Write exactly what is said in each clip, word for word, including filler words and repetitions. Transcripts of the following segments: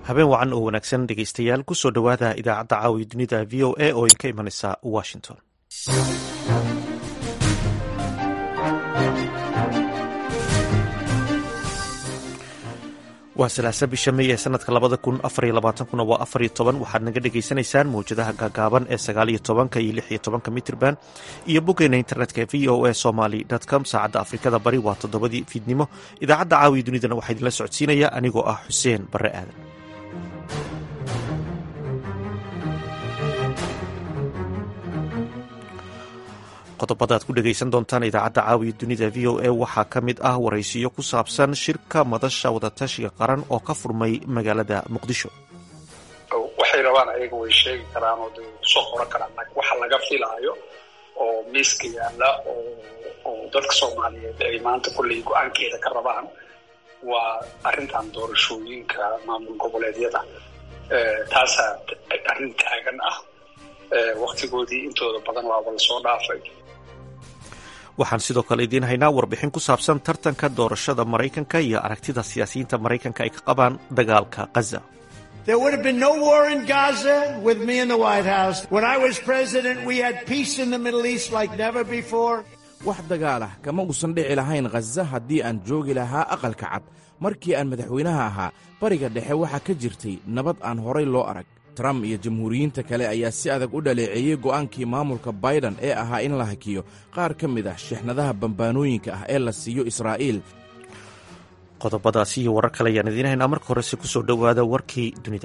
habeen wacan oo wanaagsan dhegaystayaal ku soo dhowaada idaacadda caawiya dunida v o a oo idinka imanaysa washington. waa salaasa bisha may ee sanadka labada kun afariyo labaatankuna waa afariyo toban waxaad naga dhegaysanaysaan mawjadaha gaagaaban ee sagaaliyo tobanka iyo lixiyo tobanka mitrban iyo boggeena internetka v o a somaly com. saacadda afrikada bari waa toddobadii fiidnimo. idaacadda caawiya dunidana waxaa idinla socodsiinaya anigoo ah xuseen barre aadan. qodobada aad ku dhegaysan doontaan idaacadda caawiya dunida v o a waxaa ka mid ah waraysiyo ku saabsan shirka madasha wadatashiga qaran oo ka furmay magaalada muqdisho. waxay rabaan ayaga way sheegi karaan oo de soo qoran karaan waxa laga filaayo oo miiska yaalla oo dadka soomaaliyeed ay maanta kulley go-aankeeda ka rabaan waa arrintan doorashooyinka maamul goboleedyada. taasaa arrin taagan ah. waktigoodii intooda badan waaba lasoo dhaafay. waxaan sidoo kale idiin haynaa warbixin ku saabsan tartanka doorashada maraykanka iyo aragtida siyaasiyiinta maraykanka ay ka qabaan dagaalka Gaza. There would have been no war in Gaza with me in the White House. When I was president, we had peace in the Middle East like never before. wax dagaal ah kama uusan dhici lahayn Gaza haddii aan joogi lahaa aqalka cad. markii aan madaxweynaha ahaa bariga dhexe waxaa ka jirtay nabad aan horay loo arag. Trump iyo jamhuuriyiinta kale ayaa si adag u dhaleeceeyey go'aankii maamulka Biden ee ahaa in la hakiyo qaar ka mid ah shixnadaha bambaanooyinka ah ee la siiyo Israa'iil. qodobadaasi iyo warar kale ayaan idiin haynaa. marka horese ku soo dhowaada warkii dunida.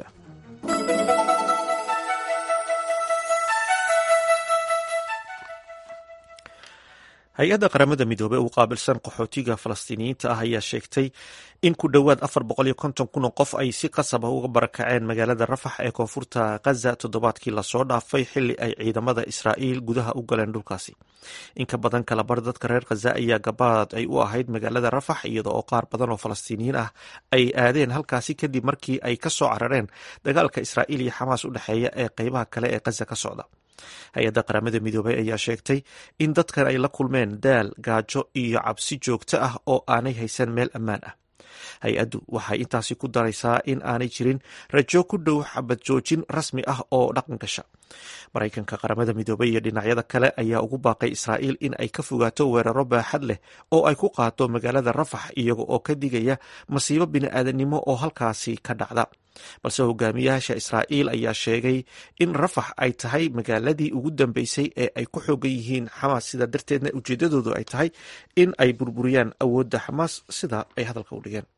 hay-adda qaramada midoobey u qaabilsan qaxootiga falastiiniyiinta ah ayaa sheegtay in ku dhowaad afar boqol iyo konton kun oo qof ay si qasab ah uga barakaceen magaalada rafax ee koonfurta Gaza toddobaadkii lasoo dhaafay xilli ay ciidamada Israa'iil gudaha u galeen dhulkaasi. in ka badan kala bar dadka reer Gaza ayaa gabaad ay u ahayd magaalada rafax iyada oo qaar badan oo falastiiniyiin ah ay aadeen halkaasi kadib markii ay ka soo carareen dagaalka Israa'iil iyo Xamaas u dhexeeya ee qaybaha kale ee Gaza ka socda. hay-adda qaramada midoobey ayaa sheegtay in dadkan ay la kulmeen daal, gaajo iyo cabsi joogto ah oo aanay haysan meel ammaan ah. hay-addu waxay intaasi ku daraysaa in aanay jirin rajo ku dhow xabad joojin rasmi ah oo dhaqan gasha. maraykanka, qaramada midoobey iyo dhinacyada kale ayaa ugu baaqay Israa'iil in ay ka fogaato weeraro baaxad leh oo ay ku qaado magaalada rafax iyaga oo ka digaya masiibo bini'aadanimo oo halkaasi ka dhacda. balse hogaamiyaasha Israa'iil ayaa sheegay in rafax ay tahay magaaladii ugu dambeysay ee ay ku xoogan yihiin Xamaas, sida darteedna ujeedadoodu ay tahay in ay burburiyaan awoodda Xamaas sida ay hadalka u dhigeen.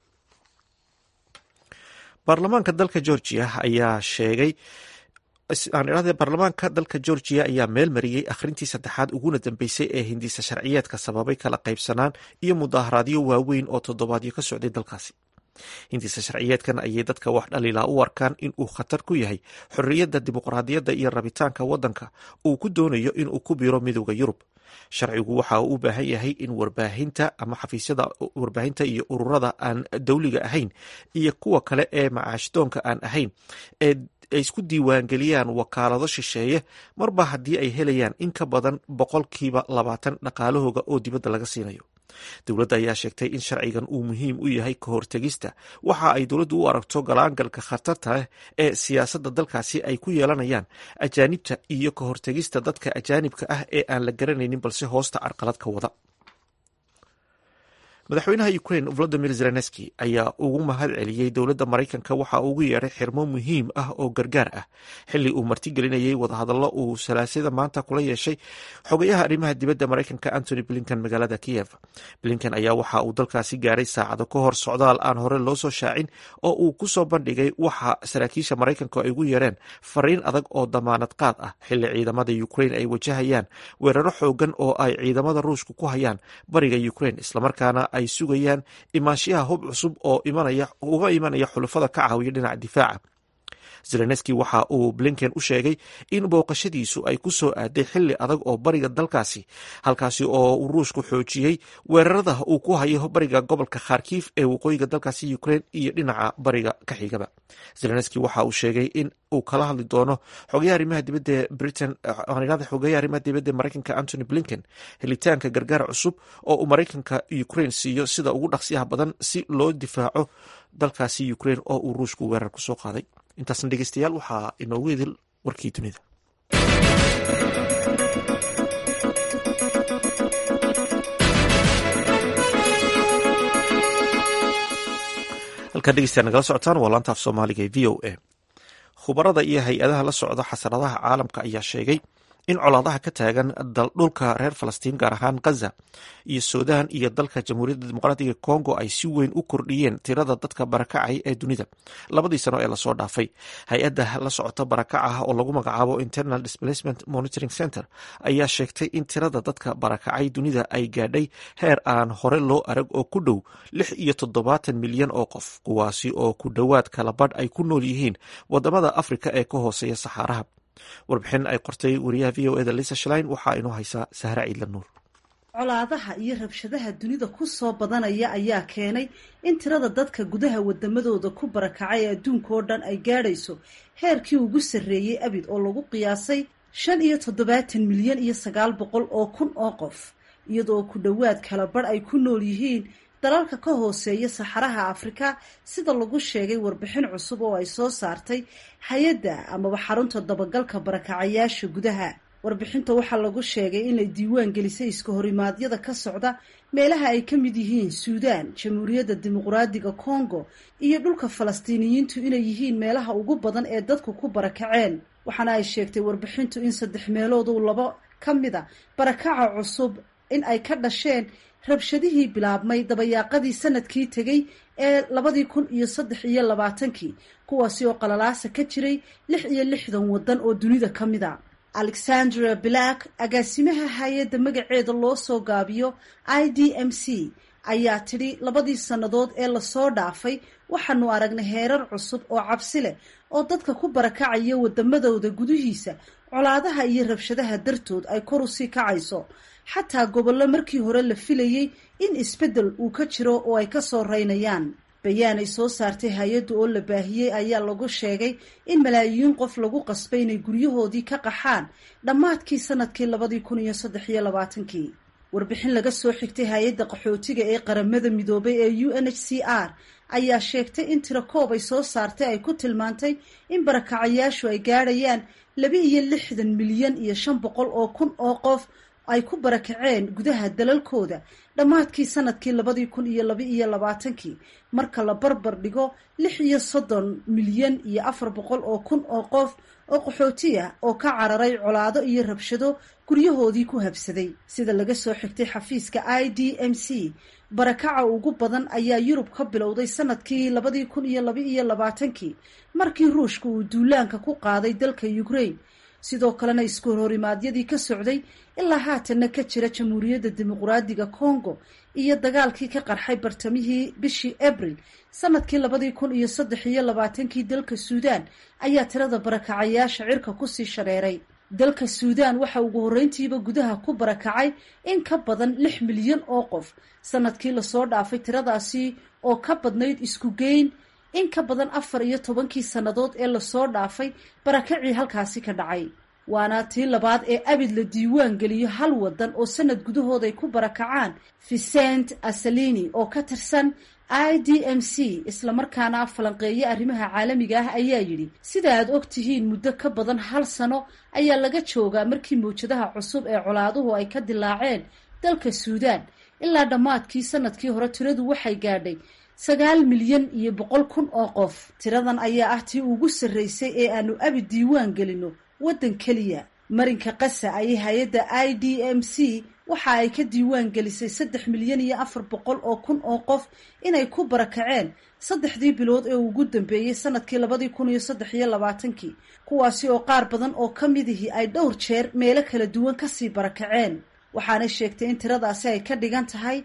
baarlamaanka dalka Georgia ayaa sheegay baarlamaanka dalka Georgia ayaa meel mariyey akhrintii saddexaad uguna dambeysay ee hindisa sharciyeedka sababay kala qaybsanaan iyo mudaharaadyo waaweyn oo toddobaadyo ka socday dalkaasi. hindisa sharciyeedkan ayay dadka wax dhaliilaa u arkaan in uu khatar ku yahay xorriyadda, dimuqraadiyadda iyo rabitaanka waddanka uu ku doonayo in uu ku biiro midowda Yurub. sharcigu waxa uu u baahan yahay in warbaahinta ama xafiisyada warbaahinta iyo ururada aan dowliga ahayn iyo kuwa kale ee macaashdoonka aan ahayn ee ay isku diiwaangeliyaan wakaalado shisheeye marba haddii ay helayaan in ka badan boqolkiiba labaatan dhaqaalahooga oo dibadda laga siinayo. dowladda ayaa sheegtay in sharcigan uu muhiim u yahay ka hortegista waxa ay dowladdu u aragto galaangalka khatarta leh ee siyaasadda dalkaasi ay ku yeelanayaan ajaanibta iyo ka hortegista dadka ajaanibka ah ee aan la garanaynin balse hoosta carqalad ka wada. madaxweynaha Ukraine Volodymyr Zelensky ayaa ugu mahad celiyey dowladda Maraykanka waxa uu ugu yeeray xirmo muhiim ah oo gargaar ah xilli uu martigelinayay wadahadallo uu salaasada maanta kula yeeshay xogayaha arrimaha dibadda Maraykanka Antony Blinken magaalada Kiev. Blinken ayaa waxa uu dalkaasi gaaray saacado ka hor socdaal aan hore loo soo shaacin oo uu ku soo bandhigay waxa saraakiisha Maraykanka ay ugu yeereen fariin adag oo damaanad qaad ah xilli ciidamada Ukraine ay wajahayaan weeraro xoogan oo ay ciidamada Ruushku ku hayaan bariga Ukraine, islamarkaana ay sugayaan imaanshiyaha hub cusub oo imanaya uga imanaya xulafada ka caawiya dhinaca difaaca. zelenski waxa uu blinken u sheegay in booqashadiisu ay ku soo aaday xili adag oo bariga dalkaasi halkaasi oo uu ruushku xoojiyey weerarada uu ku hayo bariga gobolka kharkiv ee waqooyiga dalkaasi ukraine iyo dhinaca bariga ka xigaba. zelenski waxa uu sheegay in uu kala hadli doono xogayaha arrimaha dibadda britain xogayaha arrimaha dibadda maraykanka antony blinken helitaanka gargaar cusub oo uu maraykanka ukraine siiyo sida ugu dhaqsiyaha badan si loo difaaco dalkaasi ukraine oo uu ruushku weerar ku soo qaaday. intaasna dhegeystayaal waxaa inoogu idil warkii dunida. halkaan dhegeystayaal nagala socotaan waa laanta af soomaaliga ee v o a. khubarada iyo hay-adaha la socda xasaradaha caalamka ayaa sheegay in colaadaha ka taagan dhulka reer falastiin gaar ahaan gaza iyo suudaan iyo dalka jamhuuriyadda dimuqraatiga congo ay si weyn u kordhiyeen tirada dadka barakacay ee dunida labadii sano ee lasoo dhaafay. hay-adda la socota barakacaha oo lagu magacaabo internal displacement monitoring center ayaa sheegtay in tirada dadka barakacay dunida ay gaadhay heer aan hore loo arag oo ku dhow lix iyo toddobaatan milyan oo qof, kuwaasi oo ku dhowaad kala badh ay ku nool yihiin wadamada afrika ee ka hooseeya saxaaraha. warbixin ay qortay wariyaha v o eda lisa shlein waxaa inoo haysaa sahra ciidla nuur. colaadaha iyo rabshadaha dunida ku soo badanaya ayaa keenay in tirada dadka gudaha wadamadooda ku barakacay adduunka oo dhan ay gaadhayso heerkii ugu sarreeyey abid oo lagu qiyaasay shan iyo toddobaatan milyan iyo sagaal boqol oo kun oo qof, iyadoo ku dhowaad kala badh ay ku nool yihiin dalalka ka hooseeya saxaraha afrika sida lagu sheegay warbixin cusub oo ay soo saartay hay-adda amaba xarunta dabagalka barakacayaasha gudaha. warbixinta waxaa lagu sheegay inay diiwaan gelisay iska horimaadyada ka socda meelaha ay ka mid yihiin suudaan, jamhuuriyadda dimuqraadiga congo iyo dhulka falastiiniyiintu inay yihiin meelaha ugu badan ee dadku ku barakaceen. waxaana ay sheegtay warbixintu in saddex meelood uu labo ka mida barakaca cusub in ay ka dhasheen rabshadihii bilaabmay dabayaaqadii sanadkii tegey ee labadii kun iyo saddex iyo labaatankii, kuwaasi oo qalalaasa ka jiray lix iyo lixdan waddan oo dunida ka mid a. alexandra black, agaasimaha hay-adda magaceeda loo soo gaabiyo i d m c, ayaa tidhi labadii sannadood ee lasoo dhaafay waxaanu aragnay heerar cusub oo cabsi leh oo dadka ku barakacaya wadamadooda gudihiisa colaadaha iyo rabshadaha dartood ay kor usii kacayso, xataa gobollo markii hore la filayey in isbeddel uu ka jiro oo ay ka soo reynayaan. bayaan ay soo saartay hay-addu oo la baahiyey ayaa lagu sheegay in malaayiin qof lagu qasbay inay guryahoodii ka qaxaan dhammaadkii sanadkii labadii kun iyo saddex iyo labaatankii. warbixin laga soo xigtay hay-adda qaxootiga ee qaramada midoobay ee u n h c r ayaa sheegtay in tiro koob ay soo saartay ay ku tilmaantay in barakacayaashu ay gaadhayaan laba iyo lixdan milyan iyo shan boqol oo kun oo qof ay ku barakaceen gudaha dalalkooda dhammaadkii sanadkii labadii kun iyo laba iyo labaatankii marka la barbar dhigo lix iyo soddon milyan iyo afar boqol oo kun oo qof oo qaxooti ah oo ka cararay colaado iyo rabshado guryahoodii ku habsaday. sida laga soo xigtay xafiiska i d m c, barakaca ugu badan ayaa yurub ka bilowday sanadkii labadii kun iyo laba iyo labaatankii markii ruushka uu duulaanka ku qaaday dalka ukraine, sidoo kalena isku horrimaadyadii ka socday ilaa haatanna ka jira jamhuuriyadda dimuqraadiga congo iyo dagaalkii ka qarxay bartamihii bishii abril sanadkii labadii kun iyo saddex iyo labaatankii dalka suudaan ayaa tirada barakacayaasha cirka kusii shareeray. dalka suudaan waxa ugu horreyntiiba gudaha ku barakacay in ka badan lix milyan oo qof sanadkii lasoo dhaafay, tiradaasi oo ka badnayd isku geyn in ka badan afar iyo tobankii sannadood ee lasoo dhaafay barakacii halkaasi ka dhacay. waana tii labaad ee abid la diiwaan geliyo hal wadan oo sanad gudahood ay ku barakacaan. Vicent Assalini oo ka tirsan i d m c islamarkaana falanqeeye arrimaha caalamiga ah ayaa yidhi sida aad og tihiin muddo ka badan hal sano ayaa laga joogaa markii mawjadaha cusub ee colaaduhu ay ka dilaaceen dalka suudaan. ilaa dhammaadkii sanadkii hore tiradu waxay gaadhay sagaal milyan iyo boqol kun oo qof. tiradan ayaa ah tii ugu sarreysay ee aanu abid diiwaan gelino waddan keliya. marinka qasa ayay hay-adda i d m c waxa ay ka diiwaan gelisay saddex milyan iyo afar boqol oo kun oo qof inay ku barakaceen saddexdii bilood ee ugu dambeeyey sanadkii labadii kun iyo saddex iyo labaatankii, kuwaasi oo qaar badan oo ka midihii ay dhowr jeer meelo kala duwan kasii barakaceen. waxaanay sheegtay in tiradaasi ay ka dhigan tahay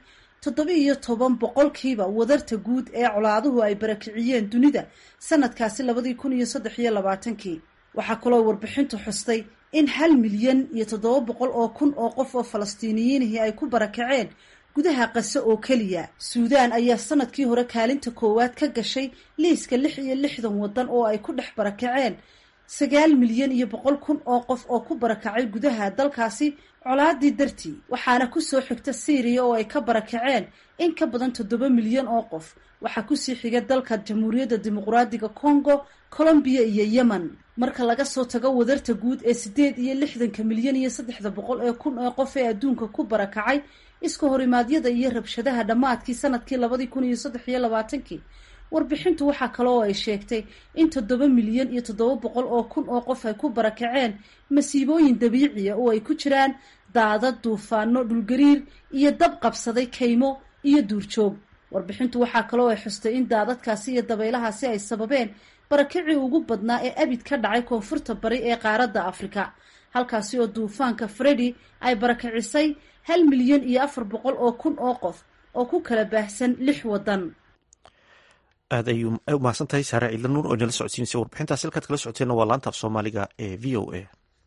toddoba iyo toban boqolkiiba wadarta guud ee colaaduhu ay barakiciyeen dunida sanadkaasi labadii kun iyo saddex iyo labaatankii. waxaa kaloo warbixintu xustay in hal milyan iyo toddoba boqol oo kun oo qof oo falastiiniyiinihii ay ku barakaceen gudaha Gaza oo keliya. Suudaan ayaa sanadkii hore kaalinta koowaad ka gashay liiska lix iyo lixdan wadan oo ay ku dhex barakaceen sagaal milyan iyo boqol kun oo qof oo ku barakacay gudaha dalkaasi colaadii dartii. waxaana kusoo xigta Syria oo ay ka barakaceen in ka badan toddoba milyan oo qof. waxaa kusii xiga dalka Jamhuuriyadda Dimuqraadiga Congo, Colombia iyo Yemen. marka laga soo tago wadarta guud ee sideed iyo lixdanka milyan iyo saddexda boqol ee kun oo qof ee adduunka ku barakacay isku horimaadyada iyo rabshadaha dhammaadkii sanadkii labadii kun iyo saddex iyo labaatankii. warbixintu waxaa kaloo ay sheegtay in toddoba milyan iyo toddoba boqol oo kun oo qof ay ku barakaceen masiibooyin dabiiciya oo ay ku jiraan daadad, duufaano, dhulgariir iyo dab qabsaday kaymo iyo duurjoog. warbixintu waxaa kaloo ay xustay in daadadkaasi iyo dabaylahaasi ay sababeen barakicii ugu badnaa ee abid ka dhacay koonfurta bari ee qaaradda Afrika, halkaasi oo duufaanka Freddy ay barakicisay hal milyan iyo afar boqol oo kun oo qof oo ku kala baahsan lix wadan. aad ayuu u mahadsan tahay Saare Ciidla Nuur oo inala socodsiinaysa warbixintaas. halkaad kala socoteena waa laanta af Soomaaliga ee V O A.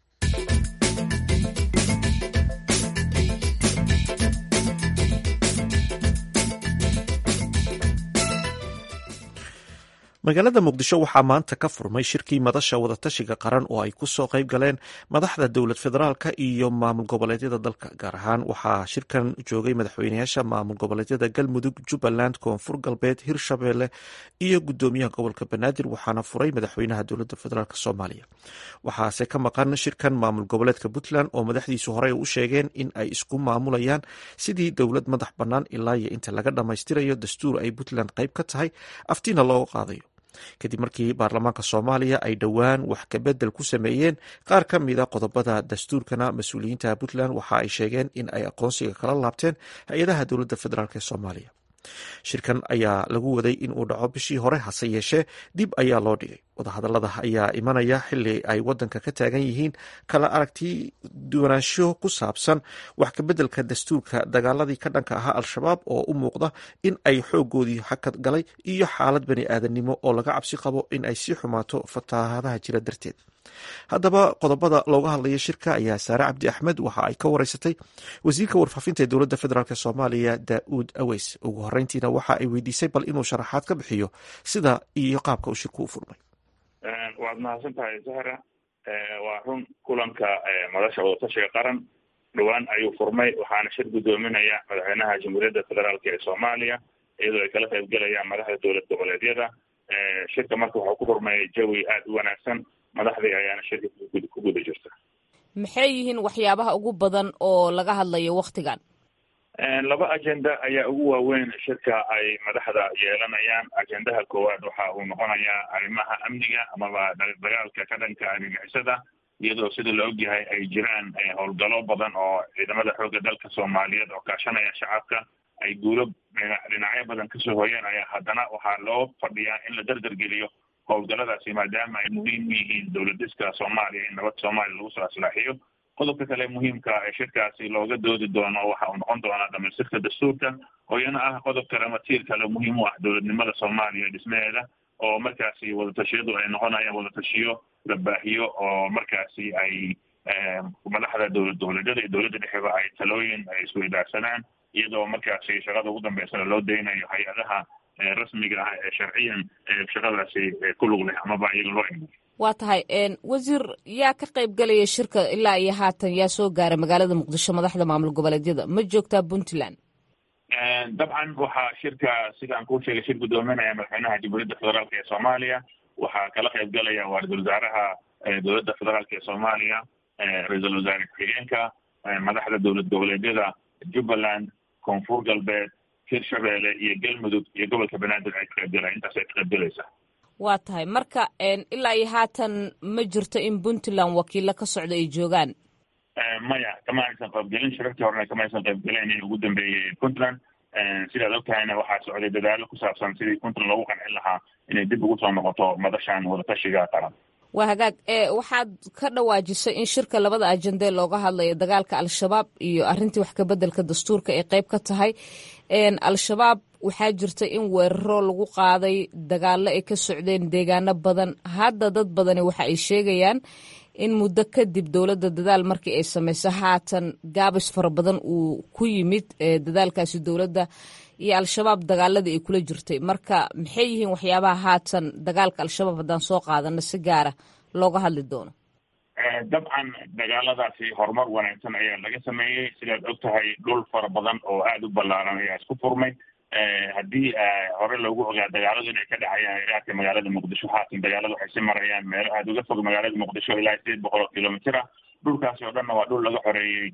magaalada Muqdisho waxaa maanta ka furmay shirkii madasha wadatashiga qaran oo ay kusoo qayb galeen madaxda dowlad federaalka iyo maamul goboleedyada dalka. gaar ahaan waxaa shirkan joogay madaxweynayaasha maamul goboleedyada Galmudug, Jubbaland, Koonfur Galbeed, Hirshabelle iyo gudoomiyaha gobolka Banaadir, waxaana furay madaxweynaha dowladda federaalk Soomaaliya. waxaase ka maqan shirkan maamul goboleedka Puntland oo madaxdiisu horey u sheegeen in ay isku maamulayaan sidii dowlad madax bannaan ilaa iyo inta laga dhammaystirayo dastuur ay Puntland qayb ka tahay aftiina looga qaadayo. kadib markii baarlamaanka Soomaaliya ay dhowaan wax ka bedel ku sameeyeen qaar ka mid a qodobada dastuurkana, mas-uuliyiinta Puntland waxa ay sheegeen in ay aqoonsiga kala laabteen hay-adaha dowladda federaalk ee Soomaaliya. shirkan ayaa lagu waday in uu dhaco bishii hore, hase yeeshee dib ayaa loo dhigay. wadahadallada ayaa imanaya xili ay wadanka ka taagan yihiin kala aragti duwanaansho ku saabsan wax ka bedelka dastuurka, dagaaladii ka dhanka ahaa al-shabaab oo u muuqda in ay xoogoodii hakad galay, iyo xaalad bani aadamnimo oo laga cabsi qabo in ay sii xumaato fatahaadaha jira darteed. haddaba qodobada looga hadlaya shirka ayaa Saare Cabdi Axmed waxa ay ka wareysatay wasiirka warfaafinta ee dowladda federaalk Soomaaliya Daa'uud Aweys. ugu horeyntiina waxa ay weydiisay bal inuu sharaxaad ka bixiyo sida iyo qaabka uu shirku u furmay. waad mahadsan tahay Zahra. waa run kulanka madasha wadatashiga qaran dhowaan ayuu furmay, waxaana shir gudoominaya madaxweynaha jamhuuriyadda federaalk ee Soomaaliya iyadoo ay kala qayb galayaan madaxda dowlad goboleedyada. shirka marka waxuu ku furmay jawi aad u wanaagsan, madaxdii ayaana shirka ku guda jirta. maxay yihiin waxyaabaha ugu badan oo laga hadlayo waktigan? laba ajenda ayaa ugu waaweyn shirka ay madaxda yeelanayaan. ajendaha koowaad waxa uu noqonayaa arrimaha amniga amaba dagaalka ka dhanka argagixisada, iyadoo sida la ogyahay ay jiraan howlgalo badan oo ciidamada xoogga dalka Soomaaliyeed oo kaashanaya shacabka ay guulo dhinacyo badan kasoo hoyeen, ayaa haddana waxaa loo fadhiyaa in la dardargeliyo howlgaladaasi maadaama ay muhiim u yihiin dowlad dhiska Soomaaliya in nabad Soomaaliya lagu soo aslaaxiyo. qodobka kale muhiimka ee shirkaasi looga doodi doono waxa uu noqon doonaa dhamaystirka dastuurka oo iyana ah qodob kale ama tiir kale muhiim u ah dowladnimada Soomaaliya dhismaheeda, oo markaasi wadatashyadu ay noqonayaan wadatashiyo la baahiyo oo markaasi ay madaxda dowlad dowladyada iyo dowladda dhexeba ay talooyin ay isweydaarsanaan, iyadoo markaasi shaqada ugu dambeysana loo daynayo hay-adaha rasmiga ah ee sharciyan shaqadaasi ku lug leh amaba iyaga loo imo. waa tahay wasiir, yaa ka qayb galaya shirka ilaa iyo haatan? yaa soo gaaray magaalada Muqdisho madaxda maamul goboleedyada? ma joogtaa Puntland? dabcan waxaa shirka sida aan kuu sheegay shir gudoominaya madaxweynaha jamhuuriyadda federaalk ee Soomaaliya. waxaa kala qayb galaya ra-iisul wasaaraha dowladda federaalk ee Soomaaliya, ra-iisul wasaare ku-xigeenka, madaxda dowlad goboleedyada Jubbaland, Koonfur Galbeed, Hirshabelle iyo Galmudug iyo gobolka Banaadir ay ka qayb galayaan. intaas ay ka qayb galaysaa. waa tahay marka ilaa iyo haatan ma jirto in Puntland wakiilo ka socda ay joogaan? maya, kama aysan qaybgelin. shirarkii horena kama aysan qaybgelin in ugu dambeeyey Puntland. sidaad og tahayna waxaa socday dadaalo ku saabsan sidii Puntland loogu qancin lahaa inay dib ugu soo noqoto madashan wadatashiga qaran. waa hagaag waxaad ka dhawaajisay in shirka labada ajende looga hadlayo dagaalka al-shabaab iyo arrintii wax kabeddelka dastuurka ay qayb ka tahay. al-shabaab waxaa jirta in weeraro lagu qaaday, dagaallo ay ka socdeen deegaano badan. hadda dad badani waxa ay sheegayaan in muddo kadib dowladda dadaal markii ay samayso haatan gaabis fara badan uu ku yimid dadaalkaasi dowladda iyo al-shabaab dagaaladii ay kula jirtay. marka maxay yihiin waxyaabaha haatan dagaalka al-shabaab haddaan soo qaadano si gaara looga hadli doono? dabcan dagaaladaasi horumar wanaagsan ayaa laga sameeyey. sidaad og tahay dhul fara badan oo aada u ballaaran ayaa isku furmay. haddii hore loogu ogaa dagaaladu inay ka dhacayaan iraadka magaalada muqdisho, haatan dagaalada waxay si marayaan meelo aada uga fog magaalada muqdisho ilaa sideed boqol oo kilomitr ah. dhulkaasi oo dhanna waa dhul laga xoreeyey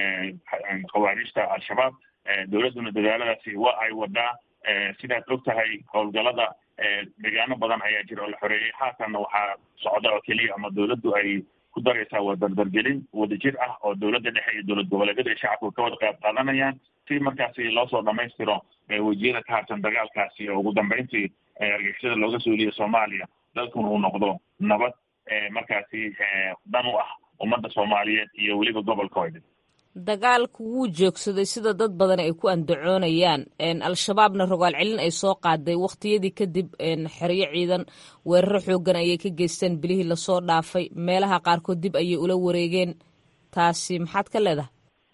khawaarijta al-shabaab. dowladduna dadaaladaasi waa ay wadaa. sidaad og tahay howlgalada deegaano badan ayaa jira oo la xoreeyey. haatanna waxaa socda oo keliya ama dowladdu ay ku daraysaa waa dardargelin wadajir ah oo dowladda dhexe iyo dowlad goboleedyada ay shacabku ka wada qayb qaadanayaan si markaasi loo soo dhamaystiro wajiyada ka harsan dagaalkaasi oo ugu dambeyntii argagixisada looga suuliyo soomaaliya, dalkuna uu noqdo nabad markaasi dan u ah ummadda soomaaliyeed iyo weliba gobolkooda. dagaalku wuu joogsaday sida dad badan ay ku andacoonayaan. al-shabaabna rogaal celin ay soo qaaday waqtiyadii kadib xeryo ciidan weeraro xoogan ayay ka geysteen bilihii lasoo dhaafay. meelaha qaarkood dib ayay ula wareegeen. taasi maxaad ka leedahay?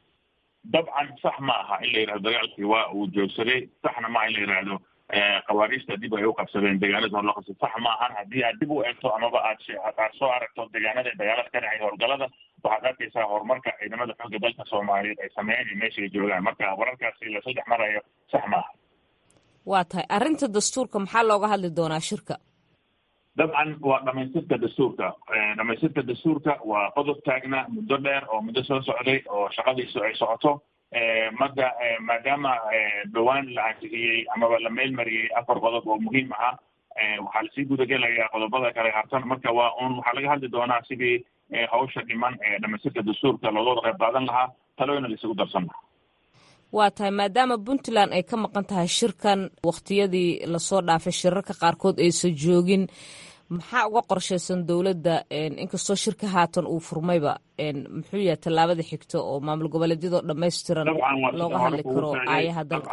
dabcan sax ma aha in la yidhahdo dagaalkii waa uu joogsaday. saxna maaha in la yidhaahdo khawaariijta dib ay u qabsadeen deegaanada hor loo qabsay. sax ma ahan. haddii aad dib u eegto amaba aad aad soo aragto deegaanada dagaalada ka dhacay howlgalada, waxaad arkaysaa horumarka ciidamada xoogga dalka soomaaliyeed ay sameeyeen iyo meesha ay joogaan. marka wararkaasi la saddex marayo sax maaha. waa tahay arrinta dastuurka maxaa looga hadli doonaa shirka? dabcan waa dhamaystirka dastuurka. dhamaystirka dastuurka waa qodob taagna muddo dheer oo muddo soo socday oo shaqadiisu ay socoto. mada maadaama dhowaan la ansixiyey amaba la meelmariyey afar qodob oo muhiim ahaa, waxaa lasii gudagelayaa qodobada kale hartan. marka waa un waxaa laga hadli doonaa sidii hawsha dhiman ee dhamaystirka dastuurka looga wada qayb qaadan lahaa, talooyina laisugu darsan lahaa. waa tahay maadaama puntland ay ka maqan tahay shirkan, waqtiyadii lasoo dhaafay shirarka qaarkood aysan joogin, maxaa uga qorshaysan dowladda inkastoo shirka haatan uu furmayba muxuu yahay tallaabada xigta oo maamul goboleedyadoo dhammaystiran looga hadli karo aayaha dalka?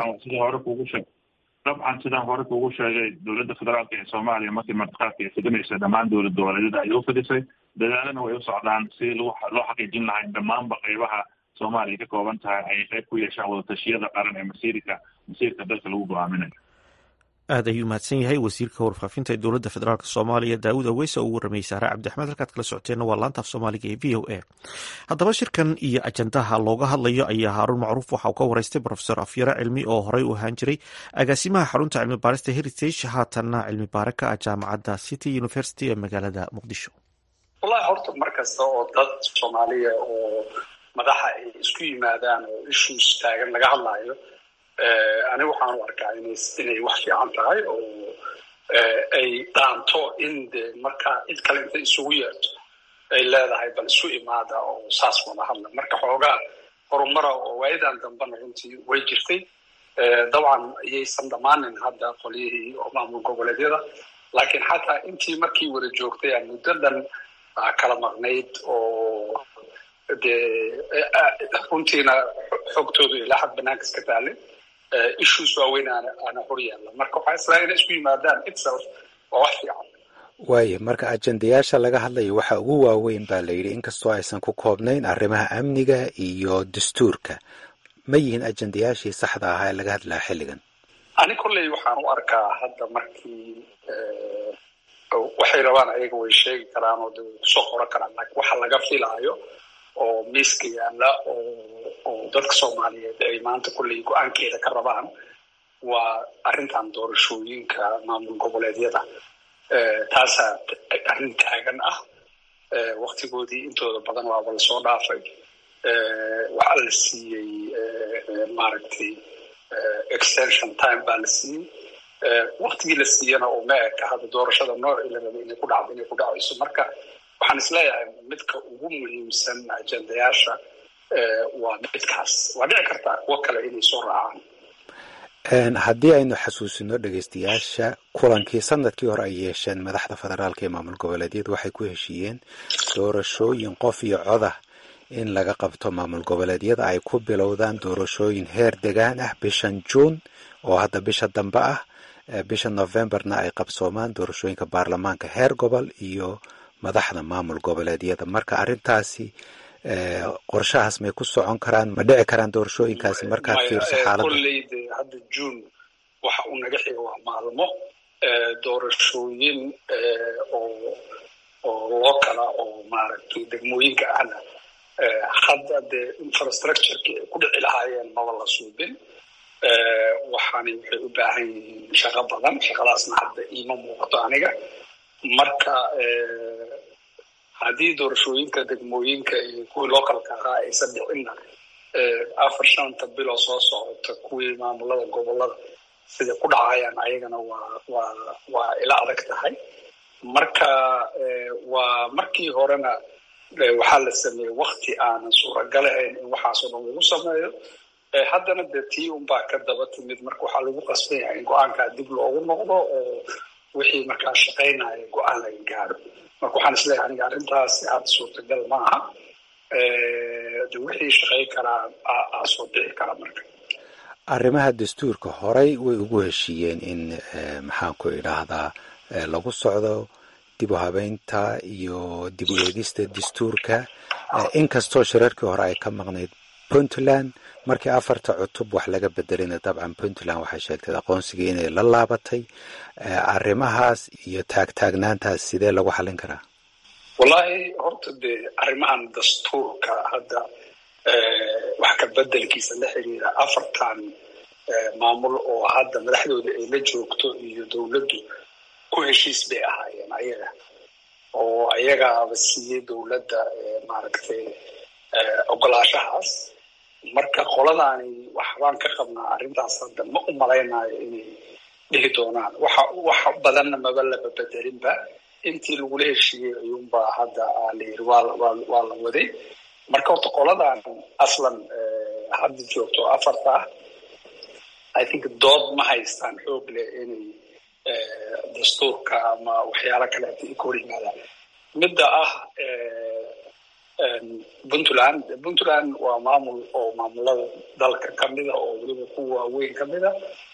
dabcan sidaan hore kuugu sheegay, dowladda federaalka ee soomaaliya markii martiqaadka ay fidinaysa dhammaan dowlad goboleedyada ayay u fidisay. dadaalana way u socdaan si loo xaqiijin lahay dhammaanba qaybaha soomaaliya ka kooban tahay ay qayb ku yeeshaan wadatashyada qaran ee masiirka masiirka dalka lagu go-aaminayo. aad ayuu mahadsan yahay wasiirka warfaafinta ee dowladda federaalk soomaaliya daawud aweys oo ugu warrameyey saare cabdixmed. halkaad kala socoteenna waa laanta af soomaaliga ee v o a. haddaba shirkan iyo ajandaha looga hadlayo ayaa haaruun macruuf waxa uu ka waraystay profesor afyare cilmi oo horey u ahaan jiray agaasimaha xarunta cilmi baarista heritage, haatanna cilmi baare ka ah jaamacadda city university ee magaalada muqdisho. wallahi horta mar kasta oo dad soomaaliya oo madaxa ay isku yimaadaan oo issues taagan laga hadlaayo, aniga waxaan u arkaa inay wax fiican tahay oo ay dhaanto in de markaa cid kale inta isugu yeerto ay leedahay bal isu imaada oo saas wada hadla. marka xoogaa horumara oo waayadan dambena runtii way jirtay. dabcan ayaysan dhammaanin hadda qolyihii oo maamul goboleedyada, laakiin xataa intii markii wada joogtay a muddo dhan kala maqnayd oo dee runtiina xogtoodu ilaa xad banaanka iska taalay. issues waaweyn aana aana hor yaalla. marka waxaa islaa inay isku yimaadaan itself waa wax fiican. waayo marka ajendayaasha laga hadlayo waxa ugu waaweyn baa la yidhi inkastoo aysan ku koobnayn arrimaha amniga iyo dastuurka. ma yihiin ajendayaashii saxda ahaa ee laga hadlaa xilligan? ani kolley waxaan u arkaa hadda markii waxay rabaan ayaga way sheegi karaan oo de kusoo qoran karaan, laakiin waxa laga filaayo oo miiska yaalla oo oo dadka soomaaliyeed ay maanta kolley go-aankeeda ka rabaan waa arrintan doorashooyinka maamul goboleedyada. taasaa arrin taagan ah. waktigoodii intooda badan waaba lasoo dhaafay. waxaa la siiyey maaragtay extension time baa la siiyey. waktigii la siiyana oo ma eka hadda doorashada noocii la raba inay ku dhacdo inay ku dhacayso. marka waxaan isleeyahay midka ugu muhiimsan ajendayaasha waa midkaas. waa dhici kartaa kuwo kale inay soo raacaan. haddii aynu xasuusino dhegeystayaasha kulankii sanadkii hore ay yeesheen madaxda federaalka ee maamul goboleedyadu waxay ku heshiiyeen doorashooyin qof iyo codah in laga qabto maamul goboleedyada ay ku bilowdaan doorashooyin heer degaan ah bishan juun oo hadda bisha dambe ah, bisha novemberna ay qabsoomaan doorashooyinka baarlamaanka heer gobol iyo madaxda maamul goboleedyada. marka arrintaasi qorshahaas may ku socon karaan, ma dhici karaan doorashooyinkaasi markaad fiirso xaaladda? kolleyde hadda juun waxa uu naga xiga waa maalmo doorashooyin oo oo loo kala oo maaragtay degmooyinka ahna hadda dee infrastructureki ay ku dhici lahaayeen maba la suubin. waxaani waxay u baahan yihiin shaqo badan, shaqadaasna hadda iima muuqato aniga. marka haddii doorashooyinka degmooyinka iyo kuwii localka ahaa aysan dhicinna afar shanta biloo soo socota kuwii maamulada gobolada siday ku dhacayaan ayagana waa waa waa ila adag tahay. marka waa markii horena waxaa la sameeyey wakti aanan suuragal ahayn in waxaasoo dhan lagu sameeyo. haddana dee tii unbaa ka daba timid, marka waxaa lagu qasban yahay in go-aankaa dib loogu noqdo oo wixii markaa shaqaynaya go-aan laga gaaro. marka waxaan isleeyahay aniga arrintaasi hadda suurtagal maaha. de wixii shaqayn karaa aa soo dhici kara. marka arrimaha dastuurka horey way ugu heshiiyeen in maxaan ku idhaahdaa lagu socdo dib u habeynta iyo dib u eegista dastuurka, inkastoo shirarkii hore ay ka maqnayd puntland. markii afarta cutub wax laga bedelina dabcan puntland waxay sheegtay aqoonsigii inay la laabatay. arrimahaas iyo taagtaagnaantaas sidee lagu xallin karaa? wallahi horta dee arrimahan dastuurka hadda wax ka bedelkiisa la xiriira afartan maamul oo hadda madaxdooda ay la joogto iyo dowladdu ku heshiis bay ahaayeen ayaga, oo ayagaaba siiyey dowladda maaragtay ogolaashahaas. marka qoladaani waxbaan ka qabnaa arrintaas hadda ma u malaynayo inay dhihi doonaan waxa wax badanna maba laba bedelinba. intii lagula heshiiyey ayuunbaa hadda la yiri waa waa la waday. marka horta qoladan aslan hadda joogto afarta ah I think dood ma haystaan xoog leh inay dastuurka ama waxyaalo kale ay ku yimaadaan. midda ah puntland puntland waa maamul oo maamulada dalka kamida oo weliba kuwa waaweyn kamida.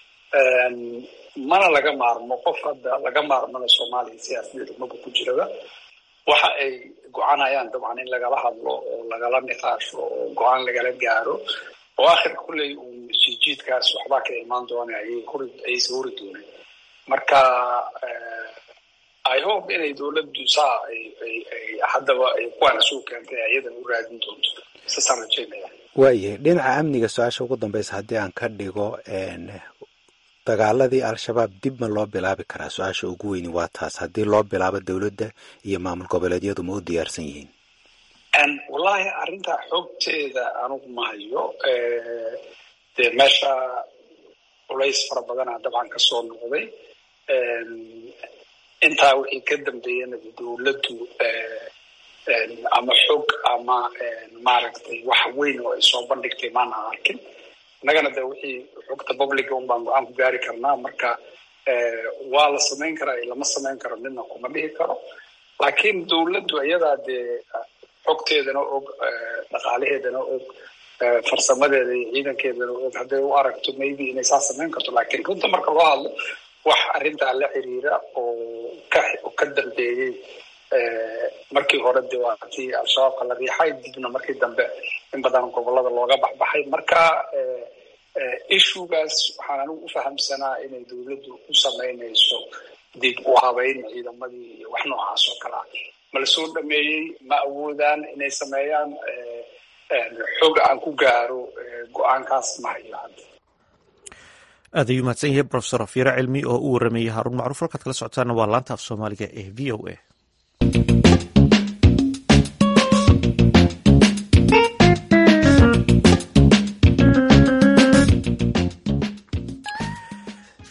mana laga maarmo qof hadda laga maarmana soomaaliya siyaasadeeda maba ku jiraba. waxa ay go-aanayaan dabcan in lagala hadlo oo lagala niqaasho oo go-aan lagala gaaro oo akhirka kulley uu sijiidkaas waxbaa ka imaan doona ayaysa hori dooneen. marka I hope inay dowladdu saa ay haddaba ay kuwaana soo keentay ayadan u raadin doonto. saasaan rajeynaya. waayahay dhinaca amniga su-aasha ugu dambaysa haddii aan ka dhigo dagaaladii al-shabaab dib ma loo bilaabi karaa? su-aasha ugu weyni waa taas. haddii loo bilaabo dowladda iyo maamul goboleedyadu ma u diyaarsan yihiin? wallahi arrintaa xoogteeda anugu ma hayo. dee meesha culays fara badanaa dabcan kasoo noqday. intaa wixii ka dambeeyana dowladdu ama xog ama maaragtay wax weyn oo ay soo bandhigtay maana arkin. innagana de wixii xogta publica un baan go-aan ku gaari karnaa. marka waa la samayn karaa lama samayn karo midna kuma dhihi karo. laakiin dowladdu iyadaa dee xogteedana og, dhaqaalaheedana og, farsamadeeda iyo ciidankeedana og. hadday u aragto maybe inay saa samayn karto. laakiin runta marka loo hadlo wax arrintaa la xiriira oo ka ka dambeeyey markii hore de waa tii al-shabaabka la riixay, dibna markii dambe in badan gobolada looga baxbaxay. marka issuegaas waxaan anigu u fahamsanaa inay dowladdu u samaynayso dib u habeyn ciidamadii iyo wax noocaas oo kalea. ma la soo dhameeyey, ma awoodaan inay sameeyaan. xog aan ku gaaro go-aankaas ma hayo hadda. aad ayuu mahadsan yahay profesor afyare cilmi oo u warameeyey haruun macruuf. halkaad kala socotaana waa laanta af soomaaliga ee v o a.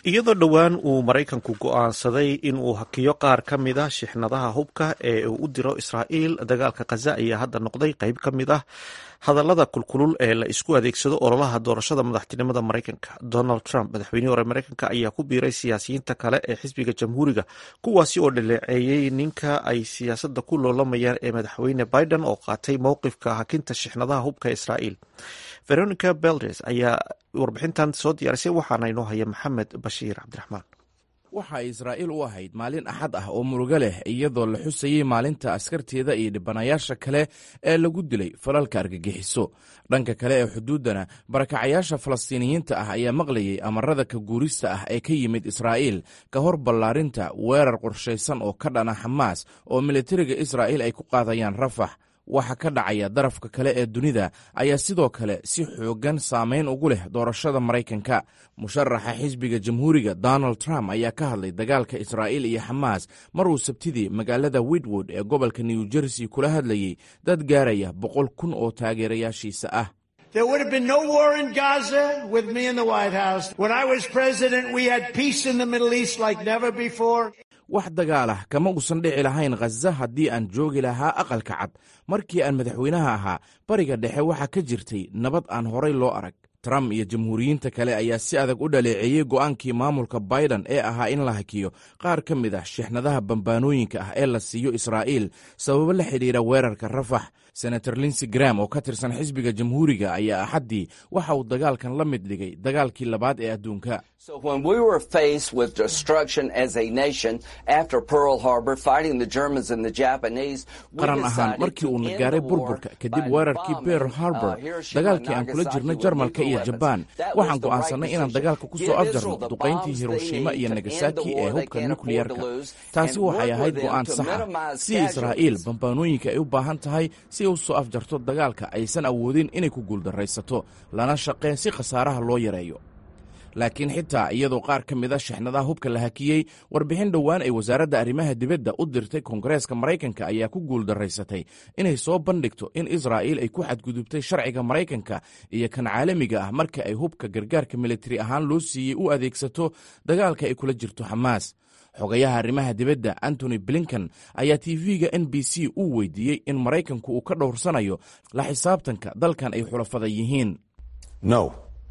iyadoo dhowaan uu maraykanku go'aansaday in uu hakiyo qaar ka mid ah shixnadaha hubka ee uu u diro israa'iil, dagaalka khaza ayaa hadda noqday qayb ka mid ah hadallada kulkulul ee la isku adeegsado ololaha doorashada madaxtinimada maraykanka. Donald Trump, madaxweynihii hore maraykanka, ayaa ku biiray siyaasiyiinta kale ee xisbiga jamhuuriga, kuwaasi oo dhaleeceeyey ninka ay siyaasadda ku loolamayaan ee madaxweyne Biden oo qaatay mowqifka hakinta shixnadaha hubka ee israa'iil. Veronica Baldes ayaa warbixintan soo diyaarisay, waxaana inoo haya Maxamed Bashiir Cabdiraxmaan. waxa ay israa'iil u ahayd maalin axad ah oo murugo leh, iyadoo la xusayey maalinta askarteeda iyo dhibanayaasha kale ee lagu dilay falalka argagixiso. dhanka kale ee xuduuddana, barakacayaasha falastiiniyiinta ah ayaa maqlayey amarada ka guurista ah ee ka yimid israa'iil ka hor ballaarinta weerar qorshaysan oo ka dhana xamaas oo militariga israa'iil ay ku qaadayaan rafax. waxa ka dhacaya darafka kale ee dunida ayaa sidoo kale si xooggan saamayn ugu leh doorashada maraykanka. musharaxa xisbiga jamhuuriga Donald Trump ayaa ka hadlay dagaalka Israa'iil iyo Xamaas mar uu sabtidii magaalada Wynwood ee gobolka New Jersey kula hadlayey dad gaaraya boqol kun oo taageerayaashiisa ah. There would have been no war in Gaza with me in the White House. When I was president, we had peace in the Middle East like never before. wax dagaal ah kama uusan dhici lahayn khaza haddii aan joogi lahaa aqalka cad. markii aan madaxweynaha ahaa, bariga dhexe waxaa ka jirtay nabad aan horay loo arag. Trump iyo jamhuuriyiinta kale ayaa si adag u dhaleeceeyey go'aankii maamulka Biden ee ahaa in la hakiyo qaar ka mid ah shixnadaha bambaanooyinka ah ee la siiyo Israa'iil sababo la xidhiira weerarka Rafax. Senator Lindsey Graham oo ka tirsan xisbiga jamhuuriga ayaa axaddii waxa uu dagaalkan la mid dhigay dagaalkii labaad ee adduunka. So when we were faced with destruction as a nation after Pearl Harbor fighting the Germans and the Japanese, qaran ahaan markii uu nagaaray burburka kadib weerarkii Pearl Harbor, dagaalkii aan kula jirnay Jarmalka iyo Jabaan, waxaan go'aansanay inaan dagaalka ku soo afjarno duqayntii Hiroshima iyo Nagasaki ee hubka nukliyeerka. taasi waxay ahayd go'aan sax ah si Israa'iil bambaanooyinka ay u baahan tahay si u soo afjarto dagaalka aysan awoodin inay ku guuldaraysato, lana shaqeen si khasaaraha loo yareeyo. laakiin xitaa iyadoo qaar ka mid a shixnadaha hubka la hakiyey, warbixin dhowaan ay wasaaradda arrimaha dibadda u dirtay koongareeska maraykanka ayaa ku guuldaraysatay inay soo bandhigto in Israa'iil ay ku xadgudubtay sharciga maraykanka iyo kan caalamiga ah marka ay hubka gargaarka militari ahaan loo siiyey u adeegsato dagaalka ay kula jirto Xamaas. xogayaha arrimaha dibadda Antony Blinken ayaa T V-ga N B C u weydiiyey in maraykanku uu ka dhowrsanayo la xisaabtanka dalkan ay xulafada yihiin. No.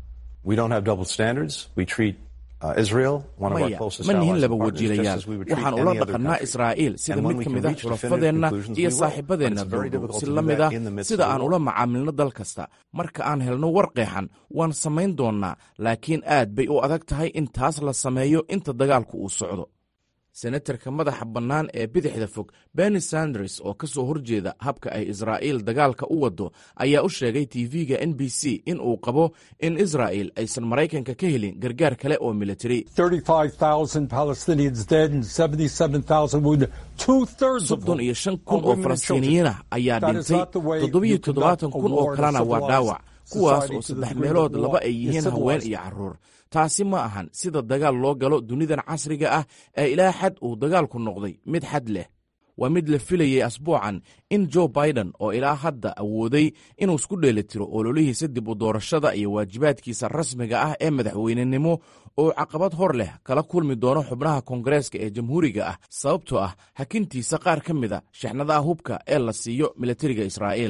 We don't have double standards. We treat uh, Israel, one of our closest allies and partners, just as we would treat any other country. Israa'iil sida mid ka mid ah xulafadeenna iyo saaxiibadeenna si la mid ah sida aan ula macaamilno dal kasta. marka aan helno war qeexan waan samayn doonnaa, laakiin aad bay u adag tahay in taas la sameeyo inta dagaalku uu socdo. senatarka madaxa bannaan ee bidixda fog Bernie Sanders oo ka soo horjeeda habka ay Israa'iil dagaalka u wado ayaa u sheegay T V-ga N B C in uu qabo in Israa'iil aysan Maraykanka ka helin gargaar kale oo military. thirty-five thousand Palestinians dead and seventy-seven thousand wounded. Two-thirds of soddon iyo shan kun oo Falastiiniyiin ah ayaa dhintay, toddobiyo toddobaatan kun oo kalena waa dhaawac, kuwaas oo saddex meelood laba ay yihiin haween iyo carruur. taasi ma ahan sida dagaal loo galo dunidan casriga ah ee ilaa xad uu dagaalku noqday mid xad leh. waa mid la filayey asbuucan in Joe Biden oo ilaa hadda awooday inuu isku dheelitiro ololihiisa dib u doorashada iyo waajibaadkiisa rasmiga ah ee madaxweynenimo oo caqabad hor leh kala kulmi doono xubnaha koongareeska ee jamhuuriga ah sababtoo ah hakintiisa qaar ka mid a shixnadaha hubka ee la siiyo militariga Israa'iil.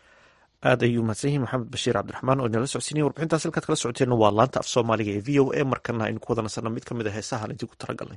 aad ayuu mahadsan yahay Maxamed Bashiir Cabdiraxmaan oo inala socodsiinaya warbixintaas. halkaad kala socoteenna waa laanta af Soomaaliga ee V O A. markana aynu ku wada nasanno mid ka mid a heesahan intii ku talagalnay.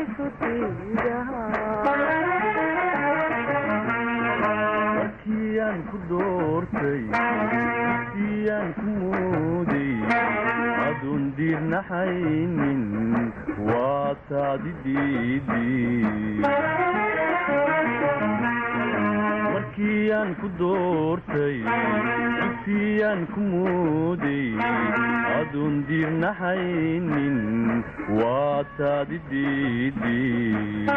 markiian markiyaan ku doortay dugsiyaan ku mooday aduun diirnaxaynin waa taadi diidii markiyaan ku doortay dugsiyaan ku mooday aduun diirnaxaynin waa taadi diidii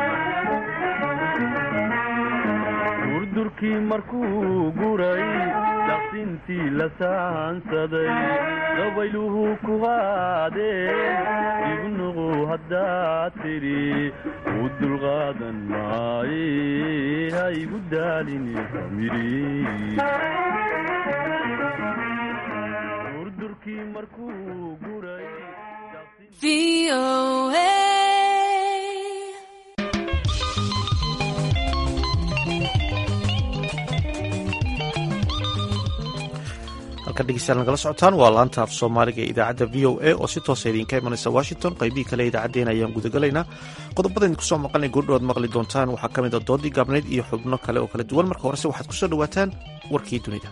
durdurkii markuu guray daqsintii la saansaday dabayluhu ku qaadeen ibnuqu haddaad tidhi u dulqaadan maaye ha igu daalini durdurkii markuu guray halka dhegeystayaal nagala socotaan waa laanta af soomaaliga ee idaacadda v o a oo si toosa idinka imanaysa washington qaybihii kale idaacaddeena ayaan gudagalaynaa qodobada idinku soo maqalnay goordhowaad maqli doontaan waxaa ka mid a doodii gaabnayd iyo xubno kale oo kala duwan marka horese waxaad ku soo dhowaataan warkii dunida.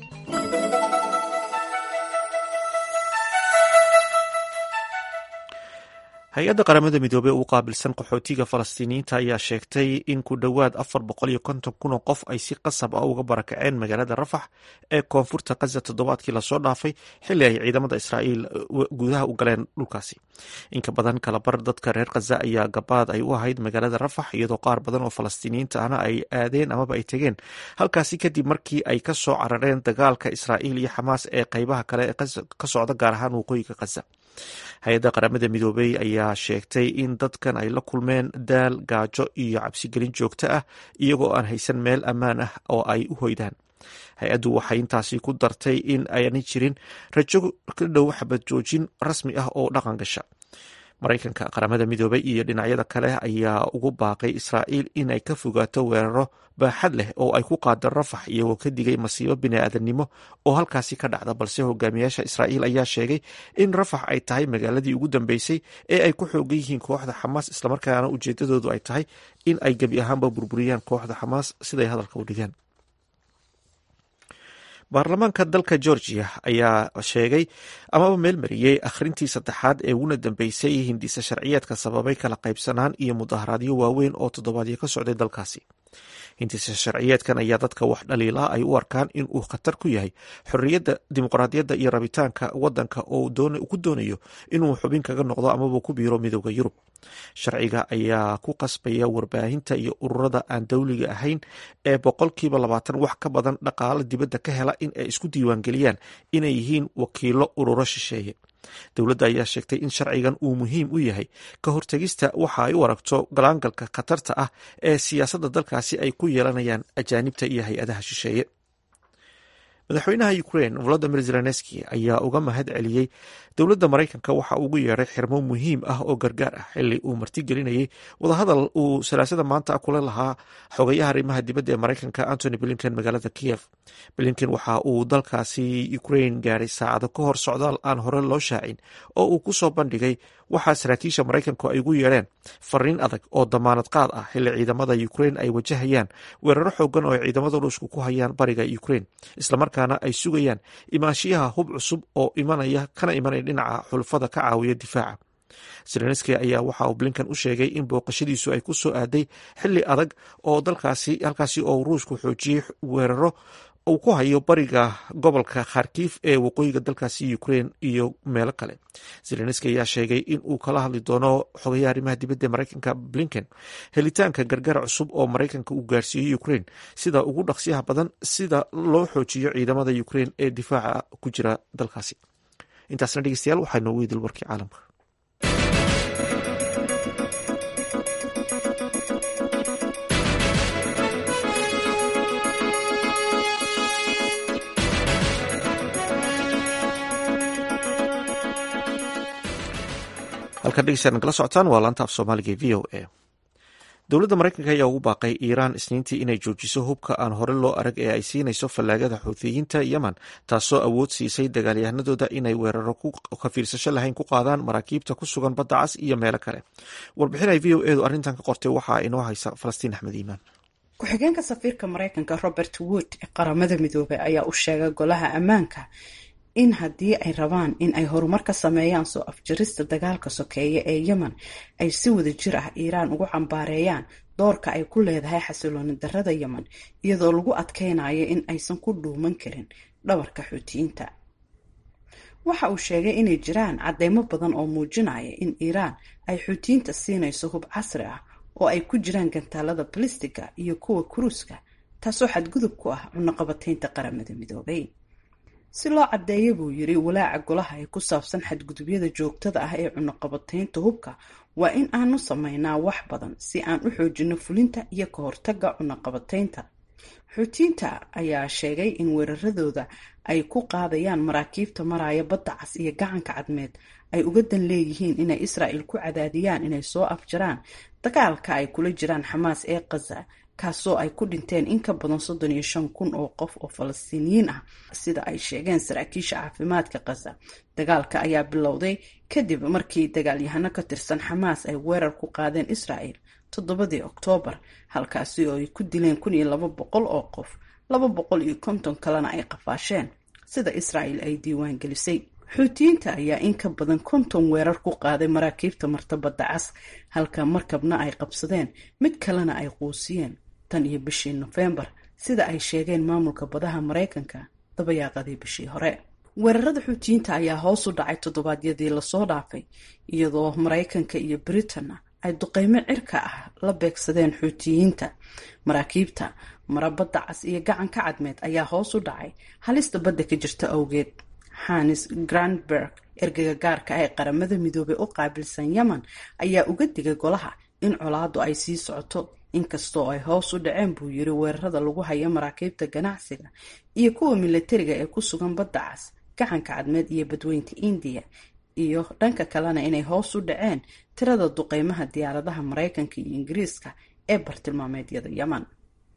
hay-adda qaramada midoobey ugu qaabilsan qaxootiga falastiiniyiinta ayaa sheegtay in ku dhowaad afar boqol iyo konton kun oo qof ay si qasab ah uga barakaceen magaalada rafax ee koonfurta khaza toddobaadkii lasoo dhaafay xilli ay ciidamada israa'iil gudaha u galeen dhulkaasi. inka badan kalabar dadka reer khaza ayaa gabaad ay u ahayd magaalada rafax iyadoo qaar badan oo falastiiniyiinta ahna ay aadeen amaba ay tegeen halkaasi kadib markii ay ka soo carareen dagaalka israa'iil iyo xamaas ee qaybaha kale ee ka socda gaar ahaan waqooyiga khaza. hay-adda qaramada midoobey ayaa sheegtay in dadkan ay la kulmeen daal gaajo iyo cabsigelin joogto ah iyagoo aan haysan meel ammaan ah oo ay u hoydaan. hay-addu waxay intaasi ku dartay in aanay jirin rajo ka dhow xabad joojin rasmi ah oo dhaqan gasha. maraykanka, qaramada midoobey iyo dhinacyada kale ayaa ugu baaqay israa'iil inay ka fogaato weeraro baaxad leh oo ay ku qaado rafax iyagoo ka digay masiibo bini'aadanimo oo halkaasi ka dhacda, balse hogaamiyaasha israa'iil ayaa sheegay in rafax ay tahay magaaladii ugu dambeysay ee ay ku xoogan yihiin kooxda xamaas islamarkaana ujeedadoodu ay tahay in ay gebi ahaanba burburiyaan kooxda xamaas siday hadalka u dhigeen. baarlamaanka dalka georgia ayaa sheegay amaba meel mariyey akhrintii saddexaad ee uguna dambeysay hindisa sharciyeedka sababay kala qaybsanaan iyo mudaharaadyo waaweyn oo toddobaadyo ka socday dalkaasi. hindisa sharciyeedkan ayaa dadka wax dhaliilaa ay u arkaan in uu khatar ku yahay xorriyadda, dimuqraadiyadda iyo rabitaanka waddanka oo ku doonayo inuu xubin kaga noqdo amaba ku biiro midooda yurub. sharciga ayaa ku qasbaya warbaahinta iyo ururada aan dowliga ahayn ee boqolkiiba labaatan wax ka badan dhaqaale dibadda ka hela in ay isku diiwaangeliyaan inay yihiin wakiilo ururo shisheeye. dowladda ayaa sheegtay in sharcigan uu muhiim u yahay ka hortegista waxa ay u aragto galaangalka khatarta ah ee siyaasadda dalkaasi ay ku yeelanayaan ajaanibta iyo hay-adaha shisheeye. madaxweynaha ukraine volodimir zelenski ayaa uga mahad celiyey dowladda maraykanka waxa ugu yeedhay xirmo muhiim ah oo gargaar ah xilli uu martigelinayay wadahadal uu salaasada maanta kula lahaa xogayaha arrimaha dibadda ee maraykanka antony blinken magaalada kiev. blinken waxa uu dalkaasi ukraine gaaray saacado ka hor socdaal aan hore loo shaacin oo uu ku soo bandhigay waxaa saraakiisha maraykanku ay ugu yeedheen fariin adag oo damaanad qaad ah xilli ciidamada ukraine ay wajahayaan weeraro xoogan oo ay ciidamada ruushka ku hayaan bariga ukraine islamarkaana ay sugayaan imaanshiyaha hub cusub oo imanaya kana imanaya dhinaca xulafada ka caawiya difaaca. zelenski ayaa waxa uu blinken u sheegay in booqashadiisu ay ku soo aaday xilli adag oo dalkaasi halkaasi oo ruushku xoojiyey weeraro uu ku hayo bariga gobolka kharkiv ee waqooyiga dalkaasi ukraine iyo meelo kale. zelenski ayaa sheegay in uu kala hadli doono xogayaha arrimaha dibadda maraykanka blinken helitaanka gargaar cusub oo maraykanka uu gaarsiiyo ukraine sida ugu dhaqsiyaha badan sida loo xoojiyo ciidamada ukraine ee difaaca ku jira dalkaasi. intaasna dhegeystayaal waxaa noogu idil warkii caalamka. halkan dhegeystayaal nagala socotaan waa laanta af soomaaliga e v o a. dowladda maraykanka ayaa ugu baaqay iiraan isniintii inay joojiso hubka aan hore loo arag ee ay siinayso fallaagada xuuthiyiinta yemen, taasoo awood siisay dagaalyahanadooda inay weeraro ka fiirsasho lahayn ku qaadaan maraakiibta ku sugan badda cas iyo meelo kale. warbixin ay v o edu arrintan ka qortay waxaa inoo haysa falastiin axmed iimaan. ku-xigeenka safiirka maraykanka robert wood ee qaramada midoobay ayaa u sheegay golaha ammaanka in haddii ay rabaan in ay horumar ka sameeyaan soo afjarista dagaalka sokeeye ee yemen ay si wada jir ah iiraan ugu cambaareeyaan doorka ay ku leedahay xasilooni darrada yemen iyadoo lagu adkeynayo in aysan ku dhuuman karin dhabarka xuutiyiinta. waxa uu sheegay inay jiraan cadeymo badan oo muujinaya in iiraan ay xuutiyiinta siinayso hub casri ah oo ay ku jiraan gantaalada balistiga iyo kuwa kuruuska, taasoo xadgudub ku ah cunaqabataynta qaramada midoobay. si loo caddeeya buu yiri walaaca golaha ee ku saabsan xadgudubyada joogtada ah ee cunaqabataynta hubka waa in aanu samaynaa wax badan si aan u xoojino fulinta iyo ka hortagga cunaqabataynta. xuutiyiinta ayaa sheegay in weeraradooda ay ku qaadayaan maraakiibta maraya badda cas iyo gacanka cadmeed ay uga dan leeyihiin inay Israa'iil ku cadaadiyaan inay soo afjaraan dagaalka ay kula jiraan Xamaas ee Gaza, kaasoo ay ku dhinteen in ka badan soddon iyo shan kun oo qof oo Falastiiniyiin ah sida ay sheegeen saraakiisha caafimaadka Gaza. dagaalka ayaa bilowday kadib markii dagaalyahano ka tirsan Xamaas ay weerar ku qaadeen Israa'iil toddobadii Oktoobar, halkaasi oo ay ku dileen kun iyo laba boqol oo qof, laba boqol iyo konton kalena ay qafaasheen sida Israa'iil ay diiwaan gelisay. xuutiyiinta ayaa in ka badan konton weerar ku qaaday maraakiibta martabada cas, halka markabna ay qabsadeen mid kalena ay quusiyeen tan iyo bishii Nofeembar sida ay sheegeen maamulka badaha Mareykanka dabayaaqadii bishii hore. weerarada xuutiyiinta ayaa hoos u dhacay toddobaadyadii lasoo dhaafay iyadoo Mareykanka iyo Britain ay duqeymo cirka ah la beegsadeen xuutiyiinta. maraakiibta marabada cas iyo gacanka cadmeed ayaa hoos u dhacay halista badda ka jirta awgeed. Hannes Grandberg, ergeyga gaarka ah ee qaramada midoobay u qaabilsan Yemen, ayaa uga digay golaha in colaadu ay sii socoto inkastoo ay hoos u dhaceen buu yiri weerarada lagu hayo maraakiibta ganacsiga iyo kuwa militariga ee ku sugan badda cas, gacanka cadmeed iyo badweynta India, iyo dhanka kalena inay hoos u dhaceen tirada duqeymaha diyaaradaha Mareykanka iyo Ingiriiska ee bartilmaameedyada Yemen.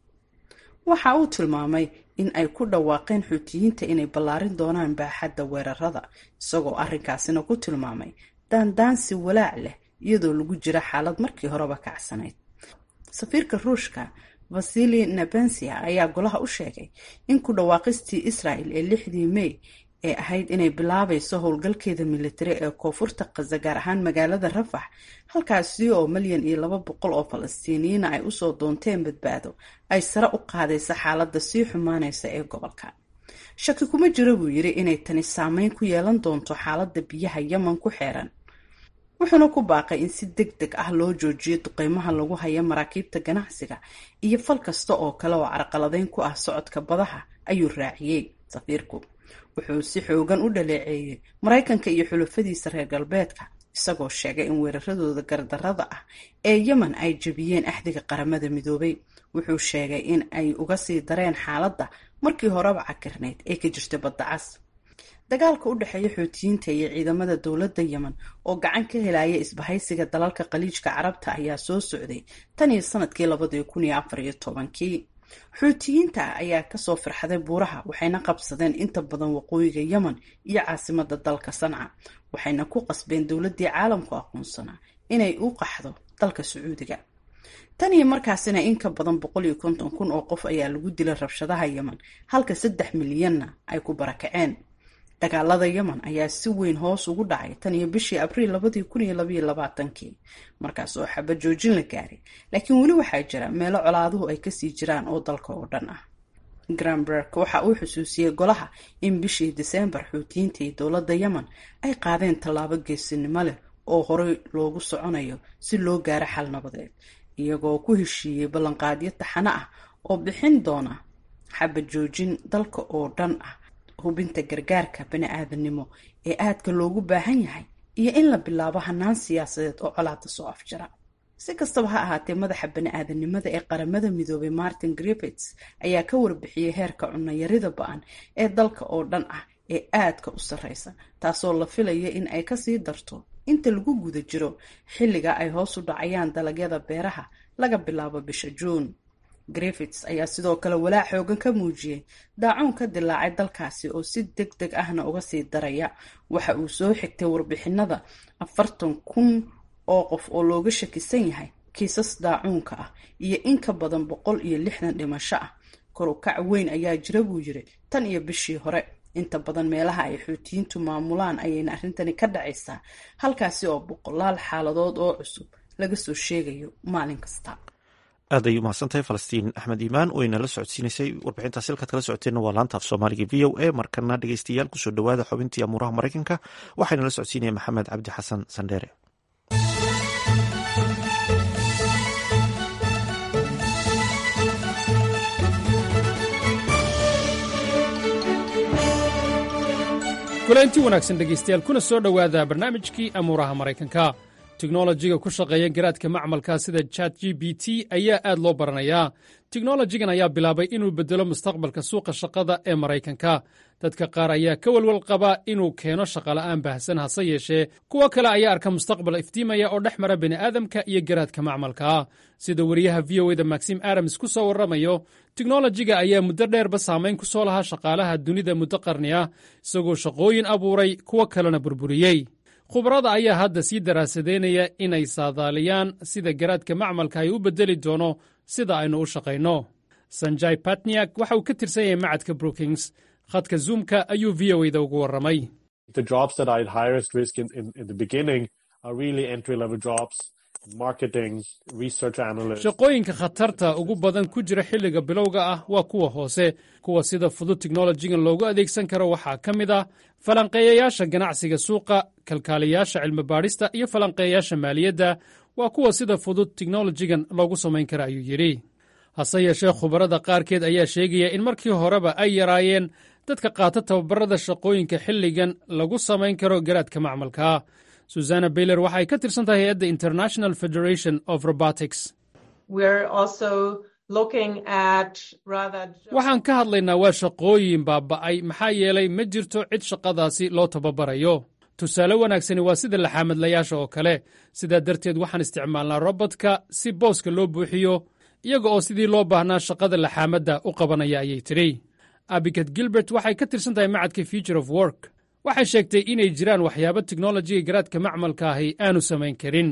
waxa uu tilmaamay in ay ku dhawaaqeen xuutiyiinta inay ballaarin doonaan baaxadda weerarada, isagoo arrinkaasina ku tilmaamay daandaansi walaac leh iyadoo lagu jira xaalad markii horeba kacsanayd. safiirka Ruushka Vasily Nebensia ayaa golaha u sheegay in ku dhawaaqistii Israa'iil ee lixdii May ee ahayd inay bilaabayso howlgalkeeda militari ee koonfurta Gaza, gaar ahaan magaalada Rafax, halkaasi oo milyan iyo laba boqol oo Falastiiniyiin ay usoo doonteen badbaado, ay sare u qaadaysa xaaladda sii xumaanaysa ee gobolka. shaki kuma jiro buu yiri inay tani saameyn ku yeelan doonto xaaladda biyaha Yemen ku xeeran. wuxuuna ku baaqay in si degdeg ah loo joojiyo duqeymaha lagu hayo maraakiibta ganacsiga iyo fal kasta oo kale oo carqaladeyn ku ah socodka badaha, ayuu raaciyay safiirku. wuxuu si xoogan u dhaleeceeyay Mareykanka iyo xulafadiisa reer galbeedka, isagoo sheegay in weeraradooda gardarrada ah ee Yemen ay jabiyeen axdiga qaramada midoobay. wuxuu sheegay in ay uga sii dareen xaaladda markii horeba cakirneyd ee ka jirta badda cas. dagaalka u dhexeeya xuutiyiinta iyo ciidamada dowladda Yemen oo gacan ka helaya isbahaysiga dalalka Khaliijka Carabta ayaa soo socday tan iyo sanadkii labada kun iyo afar iyo tobankii. xuutiyiinta ayaa kasoo firxaday buuraha, waxayna qabsadeen inta badan waqooyiga Yemen iyo caasimada dalka Sanca, waxayna ku qasbeen dowladii caalamku aqoonsanaa inay u qaxdo dalka Sacuudiga. tan iyo markaasina in ka badan boqol iyo konton kun oo qof ayaa lagu dilay rabshadaha Yemen, halka saddex milyanna ay ku barakaceen. dagaalada Yemen ayaa si weyn hoos ugu dhacay tan iyo bishii Abriil labada kun iyo laba iyo labaatan-kii, markaas oo xabad joojin la gaaray, laakiin weli waxaa jira meelo colaaduhu ay kasii jiraan oo dalka oo dhan ah. Grandberg waxa uu xusuusiyey golaha in bishii Diseembar xuutiyiinta iyo dowladda Yemen ay qaadeen tallaabo geesinimo leh oo horey loogu soconayo si loo gaaro xal nabadeed, iyagoo ku heshiiyey ballanqaadyo taxane ah oo bixin doona xabad joojin dalka oo dhan ah, hubinta gargaarka bani'aadanimo ee aadka loogu baahan yahay, iyo in la bilaabo hanaan siyaasadeed oo colaadda soo afjara. si kastaba ha ahaatee, madaxa bani'aadanimada ee qaramada midoobay Martin Griffiths ayaa ka warbixiyey heerka cunno yarida ba'an ee dalka oo dhan ah ee aadka u sarreysa, taasoo la filaya in ay kasii darto inta lagu guda jiro xilliga ay hoos u dhacayaan dalagyada beeraha laga bilaabo bisha Juun. Griffiths ayaa sidoo kale walaac xoogan ka muujiyey daacuun ka dilaacay dalkaasi oo si degdeg ahna uga sii daraya. waxa uu soo xigtay warbixinada afartan kun oo qof oo looga shakisan yahay kiisas daacuunka ah iyo in ka badan boqol iyo lixdan dhimasho ah. kor u kac weyn ayaa jira buu yiri tan iyo bishii hore. inta badan meelaha ay xuutiyiintu maamulaan ayayna arrintani ka dhacaysaa, halkaasi oo boqolaal xaaladood oo cusub laga soo sheegayo maalin kasta. aad ay umahadsantahay falastiin axmed iimaan oo inala socodsiinaysay warbixintaas halkaad kala socoteenna waa laanta af soomaaliga v o a. markana dhegeystayaal kusoo dhawaada xubintii amuuraha maraykanka waxaa inala socodsiinaya maxamed cabdi xasan sandheere. kulanti wanaagsan dhegaystayaal kuna soo dhowaada barnaamijkii amuuraha maraykanka. teknolojiga ku shaqeeya garaadka macmalka sida chat g b t ayaa aad loo baranayaa. teknolojigan ayaa bilaabay inuu beddelo mustaqbalka suuqa shaqada ee maraykanka. dadka qaar ayaa ka walwal qaba inuu keeno shaqola'aan baahsan, hase yeeshee kuwo kale ayaa arka mustaqbal iftiimaya oo dhex mara bini'aadamka iyo garaadka macmalka. sida wariyaha v o eda maxim adams ku soo warramayo, teknolojiga ayaa muddo dheerba saamayn ku soo lahaa shaqaalaha dunida muddo qarni ah, isagoo shaqooyin abuuray kuwo kalena burburiyey. khubarada ayaa hadda sii daraasadeynaya inay saadaaliyaan sida garaadka macmalka ay u beddeli doono sida aynu u shaqayno. sanjay patniak waxa uu ka tirsan yahay macadka brookings. khadka zoomka ayuu v o eda ugu warramay. shaqooyinka khatarta ugu badan ku jira xilliga bilowga ah waa kuwa hoose. kuwa sida fudud teknolojigan loogu adeegsan karo waxaa ka mid ah falanqeeyayaasha ganacsiga suuqa, kalkaaliyaasha cilmibaadhista iyo falanqeeyayaasha maaliyadda. waa kuwa sida fudud teknolojigan loogu samayn kara ayuu yidhi. hase yeeshee khubarada qaarkeed ayaa sheegaya in markii horeba ay yaraayeen dadka qaata tababarada shaqooyinka xilligan lagu samayn karo garaadka macmalka. Susanna Bayler waxay ka tirsan tahay hay'adda International Federation of Robotics. waxaan ka hadlaynaa waa shaqooyin baaba'ay maxaa yeelay ma jirto cid shaqadaasi loo tababarayo. tusaale wanaagsani waa sida laxaamadlayaasha oo kale. sidaa darteed waxaan isticmaalnaa robotka si booska loo buuxiyo, iyaga oo sidii loo baahnaa shaqada laxaamadda u qabanaya ayay tidhi. abigail gilbert waxay ka tirsan tahay macadka future of work. waxay sheegtay inay jiraan waxyaabo teknolojiga garaadka macmalka ahi aanu samayn karin.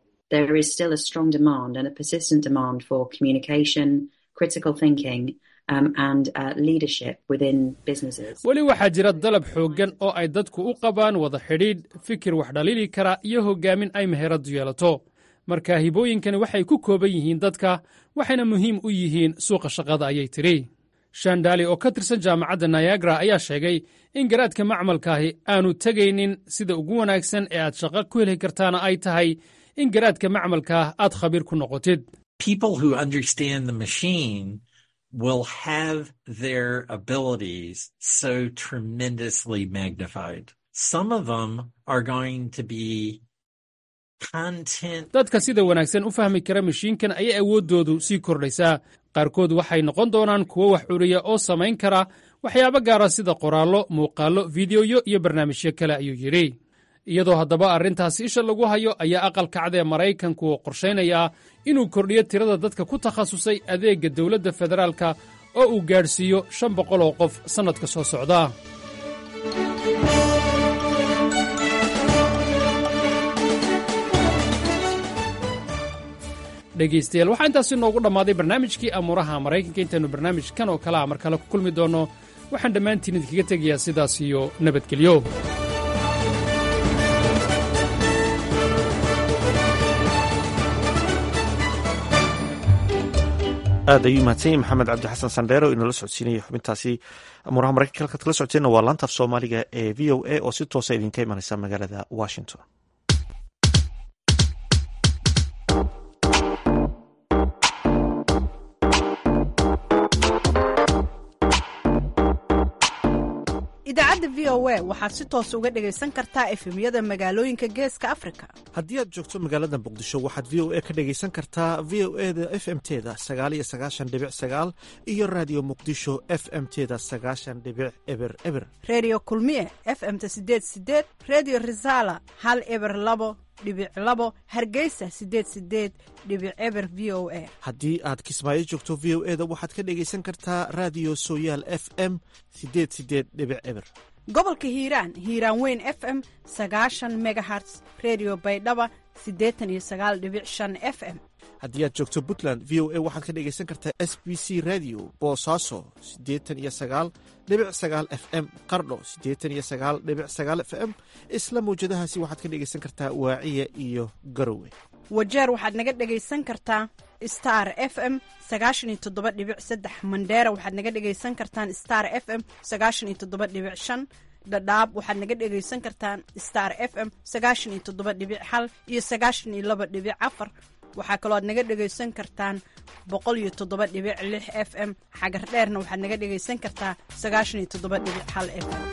weli waxaa jira dalab xooggan oo ay dadku u qabaan wada xidhiidh, fikir wax dhalili kara iyo hoggaamin ay meheradu yeelato. marka hibooyinkani waxay ku kooban yihiin dadka, waxayna muhiim u yihiin suuqa shaqada ayay tidhi. shandali oo ka tirsan jaamacadda Niagara ayaa sheegay in garaadka macmalkaahi aanu tegaynin. sida ugu wanaagsan ee aad shaqo ku heli kartaana ay tahay in garaadka macmalkaah aad khabiir ku noqotid. People who understand the machine will have their abilities so tremendously magnified. Some of them are going to be content. dadka sida wanaagsan u fahmi kara mashiinkan ayay awooddoodu sii kordhaysaa. qaarkood waxay noqon doonaan kuwo wax curiya oo samayn kara waxyaabo gaara sida qoraallo, muuqaallo, fiidiyoyo iyo barnaamijyo kale ayuu yidhi. iyadoo haddaba arrintaasi isha lagu hayo ayaa aqalka cad ee maraykanku qorshaynayaa inuu kordhiyo tirada dadka ku takhasusay adeegga dowladda federaalka oo uu gaadhsiiyo shan boqol oo qof sannadka soo socda. dhegaystayaal waxaa intaasi noogu dhammaaday barnaamijkii amuuraha maraykanka. intaynu barnaamijkan oo kale a mar kale ku kulmi doonno, waxaan dhammaantiin idinkaga tegayaa sidaas iyo nabadgelyo. aad ayuu mahadsanyahy maxamed cabdi xasan sandheero inala socodsiinaya xubintaasi amuuraha maraykanka. halkaad kala socoteenna waa laanta af soomaaliga ee v o a oo si toosa idinka imanaysa magaalada washington. idaacadda v o a waxaad si toos uga dhegaysan kartaa efemyada magaalooyinka geeska afrika. haddii aad joogto magaalada muqdisho waxaad v o a ka dhegaysan kartaa v o eda f m teda sagaal iyo sagaashan dhibic sagaal iyo raadiyo muqdisho f m teda sagaashan dhibic eber eber. reediyo kulmiye f m-ta sideed sideed, reediyo risaala hal eber labo dhibic labo, hargeysa sideed sideed dhibic eber v o a. haddii aad kismaayo joogto v o eda waxaad ka dhegaysan kartaa raadiyo sooyaal f m sideed sideed dhibic eber. gobolka hiiraan hiiraan weyn f m sagaashan megaherts, reediyo baydhaba siddeetan iyo sagaal dhibic shan f m. haddii aad joogto puntland v o a waxaad ka dhegaysan kartaa s b c radio boosaaso siddeetan iyo sagaal dhibic sagaal f m qardho siddeetan iyo sagaal dhibic sagaal f m isla mawjadahaasi waxaad ka dhegaysan kartaa waaciya iyo garowe wajeer waxaad naga dhegaysan kartaa star f m sagaashan iyo toddoba dhibic saddex mandheera waxaad naga dhegaysan kartaan star f m sagaashan iyo toddoba dhibic shan dhadhaab waxaad naga dhegaysan kartaan star f m sagaashan iyo toddoba dhibic hal iyo sagaashan iyo laba dhibic afar waxaa kaloo aad naga dhegaysan kartaan boqol iyo toddoba dhibic lix f m xagar dheerna waxaad naga dhegaysan kartaa sagaashan iyo toddoba dhibic hal f m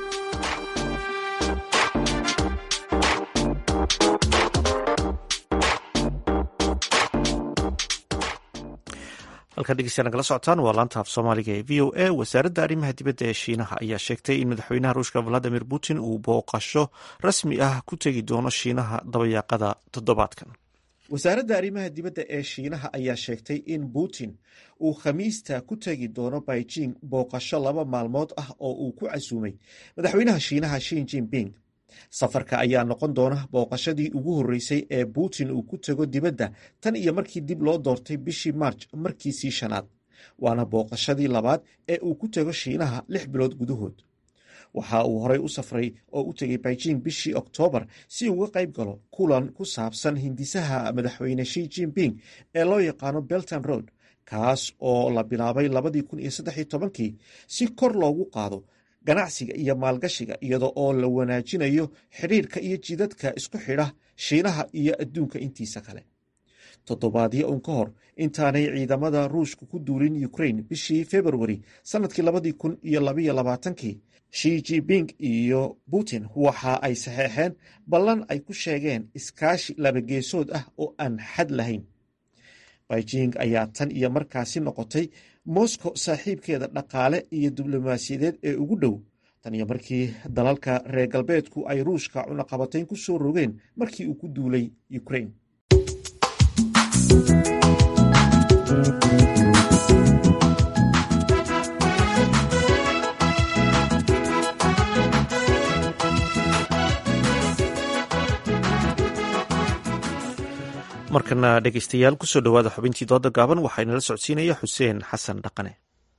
halkaa dhegeystayaa nagala socotaan waa laanta af soomaaliga ee v o a wasaaradda arrimaha dibadda ee shiinaha ayaa sheegtay in madaxweynaha ruushka valadimir putin uu booqasho rasmi ah ku tegi doono shiinaha dabayaaqada toddobaadkan wasaaradda arrimaha dibadda ee shiinaha ayaa sheegtay in putin uu khamiista ku tegi doono beijing booqasho laba maalmood ah oo uu ku casuumay madaxweynaha shiinaha shin jinping safarka ayaa noqon doona booqashadii ugu horreysay ee putin uu ku tego dibadda tan iyo markii dib loo doortay bishii marj markiisii shanaad waana booqashadii labaad ee uu ku tego shiinaha lix bilood gudahood waxa uu horey u safray oo u tegay beijing bishii oktoobar si uga qayb galo kulan ku saabsan hindisaha madaxweyne shi jinping ee loo yaqaano belton road kaas oo la bilaabay labadii kun iyo saddex iyo tobankii si kor loogu qaado ganacsiga iyo maalgashiga iyada oo la wanaajinayo xidhiirka iyo jidadka isku xidha shiinaha iyo adduunka intiisa kale toddobaadyo un ka hor intaanay ciidamada ruushka ku duulin ukraine bishii februari sanadkii labadii kun iyo labaiyo labaatankii shi jinping iyo putin waxa ay saxeexeen ballan ay ku sheegeen iskaashi labageesood ah oo aan xad lahayn beijing ayaa tan iyo markaasi noqotay moscow saaxiibkeeda dhaqaale iyo diblomaasiyadeed ee ugu dhow tan iyo markii dalalka reer galbeedku ay ruushka cunaqabatayn ku soo rogeen markii uu ku duulay ukraine markana dhegeystayaal kusoo dhowaada xubintii dooda gaaban waxaa inala socodsiinaya xuseen xasan dhaqane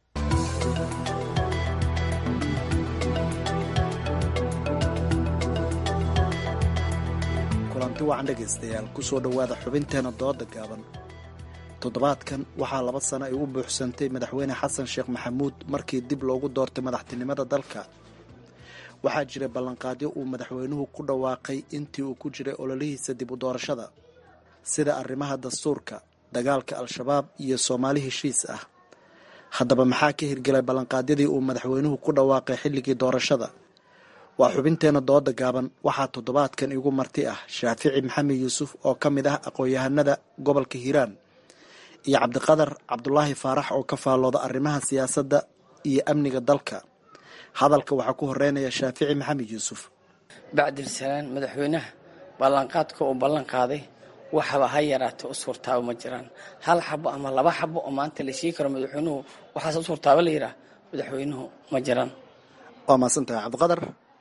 kulanti wacan dhegaystayaal kusoo dhowaada xubinteena dooda gaaban toddobaadkan waxaa laba sano ay u buuxsantay madaxweyne xasan sheekh maxamuud markii dib loogu doortay madaxtinimada dalka waxaa jiray ballanqaadyo uu madaxweynuhu ku dhawaaqay intii uu ku jiray ololihiisa dib u doorashada sida arrimaha dastuurka dagaalka al-shabaab iyo soomaali heshiis ah haddaba maxaa ka hirgelay ballanqaadyadii uu madaxweynuhu ku dhawaaqay xilligii doorashada waa xubinteena dooda gaaban waxaa toddobaadkan igu marti ah shaafici maxamed yuusuf oo ka mid ah aqoon-yahanada gobolka hiiraan iyo cabdiqadar cabdulaahi faarax oo ka faallooda arrimaha siyaasadda iyo amniga dalka hadalka waxaa ku horeynaya shaafici maxamed yuusuf bacdilsalaan madaxweynaha ballanqaadka uu ballan qaaday waxaba ha yaraato u suurtaaba ma jiraan hal xabo ama laba xabo oo maanta la sheegi karo madaxweynuhu waxaas u suurtaaba la yidhaah madaxweynuhu ma jiraan waa mahadsan tahay cabdiqadar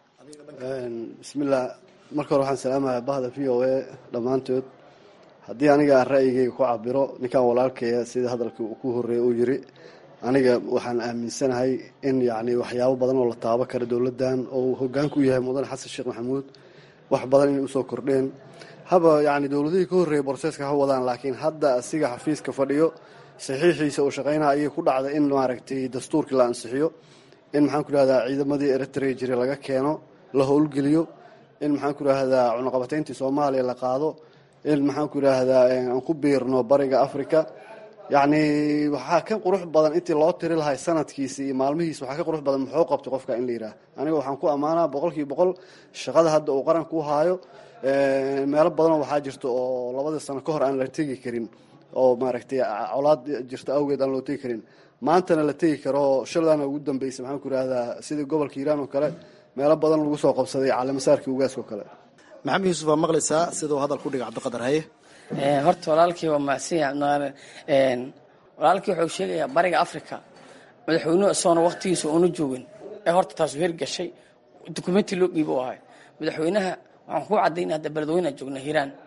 bismillaah marka hore waxaan salaamayaa bahda v o a dhammaantood haddii aniga aan ra'yigayga ku cabiro ninkan walaalkaya sida hadalka ku horreeya uu yiri aniga waxaan aaminsanahay in yacni waxyaabo badan oo la taabo kara dowladdan oo uu hoggaanku u yahay mudane xasan sheekh maxamuud wax badan inay usoo kordheen haba yacni dowladihii ka horreeyay borseeska ha wadaan laakiin hadda asiga xafiiska fadhiyo saxiixiisa uu shaqaynaa ayay ku dhacday in maaragtay dastuurkii la ansixiyo in maxaan ku idhahdaa ciidamadii eritrea jira laga keeno la howlgeliyo in maxaan ku idhaahdaa cunaqabatayntii soomaaliya la qaado in maxaan ku idhaahdaa aan ku biirno bariga africa yacni waxaa ka qurux badan intii loo tiri lahay sanadkiisa iyo maalmihiisa waxaa ka qurux badan muxuu qabtay qofka in la yidhaah aniga waxaan ku ammaanaa boqol kiiba boqol shaqada hadda uu qaranku haayo meelo badanoo waxaa jirta oo labadii sano ka hor aan la tegi karin oo maaragtay colaad jirta awgeed aan loo tegi karin maantana la tegi karo shalaana ugu dambeysay maxaan ku idhahdaa sidii gobolka hiiraan oo kale meelo badan lagu soo qabsaday caleemasaarkii ugaaska oo kale maxamed yuusuf waa maqlaysaa siduu hadal ku dhiga cabdiqadar haye horta walaalkii waa mahadsan walaalkii wuxuu sheegayaa bariga africa madaxweynuhu isagoona waqtigiisa uuna joogin ee horta taasu hirgashay dukumenti loo dhiibo u ahay madaxweynaha waxaan ku caddaynaa hadda beledweynean joogna hiiraan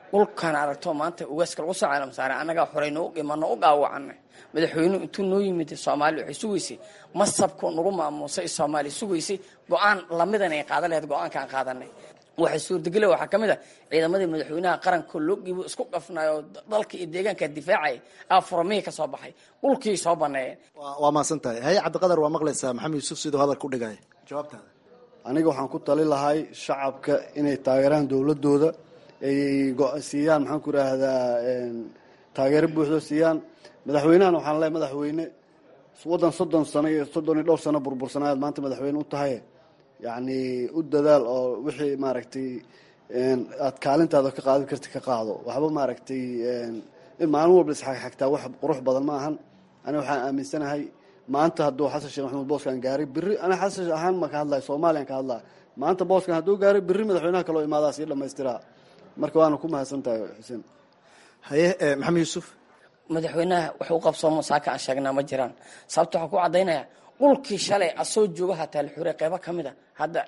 dhulkan aragto maanta ugaaska lagu soo caalam saaray annagaa xorayno u dhimano u dhaawacannay madaxweynuhu intuu noo yimid soomaaliya waxay sugaysay masabku nagu maamuusay soomaaliya sugaysay go-aan lamidan ay qaadan lahayd go-aankaan qaadanay waxay suurtagela waxaa ka mid a ciidamadii madaxweynaha qaranka loo dhiibo isku dhafnayo dalka iyo deegaanka difaacay afurmihii ka soo baxay dhulkii soo baneeyeen waa mahadsan tahay haye cabdiqadar waa maqlaysaa maxamed yuusuf siduu hadalka u dhigaya jawaabtaada aniga waxaan ku tali lahay shacabka inay taageeraan dowladooda ay siiyaan maxaan ku idhaahdaa taageero buuxdo siiyaan madaxweynahana waxaan leeyahay madaxweyne waddan soddon sano iyo soddon iyo dhowr sano burbursanayaad maanta madaxweyne u tahay yacni u dadaal oo wixii maaragtay aad kaalintaada ka qaadi karti ka qaado waxba maaragtay in maalin walba isxagxagtaa wax qurux badan ma ahan aniga waxaan aaminsanahay maanta hadduu xasan sheekh maxamuud booskan gaaray berri aniga xasan ahaan ma ka hadlaya soomaaliyan ka hadlaya maanta booskan hadduu gaaray berri madaxweynaha kaloo imaadaa sii dhamaystiraa marka waana ku mahadsan tahay xuseen haye maxamed yuusuf madaxweynaha wax u qabsoomo saaka aan sheegnaa ma jiraan sababta waxaan ku caddaynaya dhulkii shalay asoo jooga hataa la xure qaybo ka mid a hadda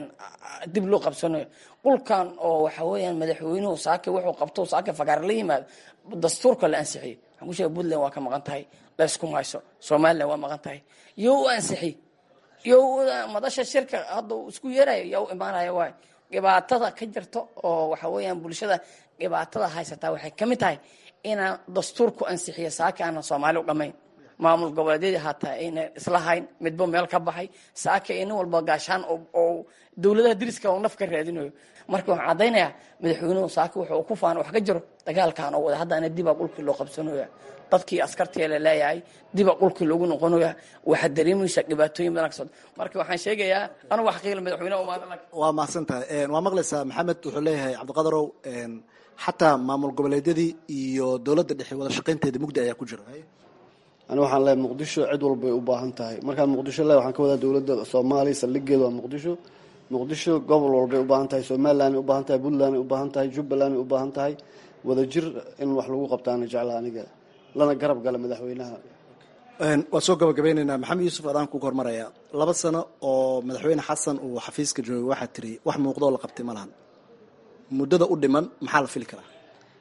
dib loo qabsanayo dhulkan oo waxa weeyaan madaxweynuhu saaka wuxuu qabto saaka fagaar la yimaado dastuurka la ansixiyey waxaan ku sheegay puntland waa ka maqan tahay laysku mayso somaliland waa maqan tahay yo u ansixi yo madasha shirka hadda isku yeerayo yaa u imaanaya waay dhibaatada ka jirto oo waxa weeyaan bulshada dhibaatada haysataa waxay ka mid tahay inaan dastuurku ansixiyo saaka aanan soomaali u dhammayn maamul goboleedyadii hataa ayna isla hayn midba meel ka baxay saaka inin walba gaashaan oo dowladaha diriska oo naf ka raadinayo marka waxaan caddaynayaa madaxweynuhu saaka wuxuu ku faana wax ka jiro dagaalkan oo wada haddana dibaa dhulkii loo qabsanaya dadkii askartii la leeyahay dibaa dhulkii loogu noqonaya waxaa dareemaysa dhibaatooyin badan ka socda marka waxaan sheegayaa anigu wax qiila madaxweynaha umaadan waa mahadsan tahay waa maqlaysaa maxamed wuxuu leeyahay cabdiqadarow xataa maamul goboleedyadii iyo dowladda dhexe wada shaqaynteeda mugdi ayaa ku jira ani waxaan leeyahay muqdisho cid walbay u baahan tahay markaan muqdisho leeyahay waxaan ka wadaa dowladda soomaaliya saldhigeeda waa muqdisho muqdisho gobol walbay u baahan tahay somaliland ay u baahan tahay puntland ay u baahan tahay jubbaland ay u baahan tahay wadajir in wax lagu qabtaana jeclaa aniga lana garab gala madaxweynaha waa soo gabagabeynaynaa maxamed yuusuf adaan kuga hormaraya laba sano oo madaxweyne xasan uu xafiiska joogay waxaa tiri wax muuqdoo la qabtay ma lahan muddada u dhiman maxaa la fili karaa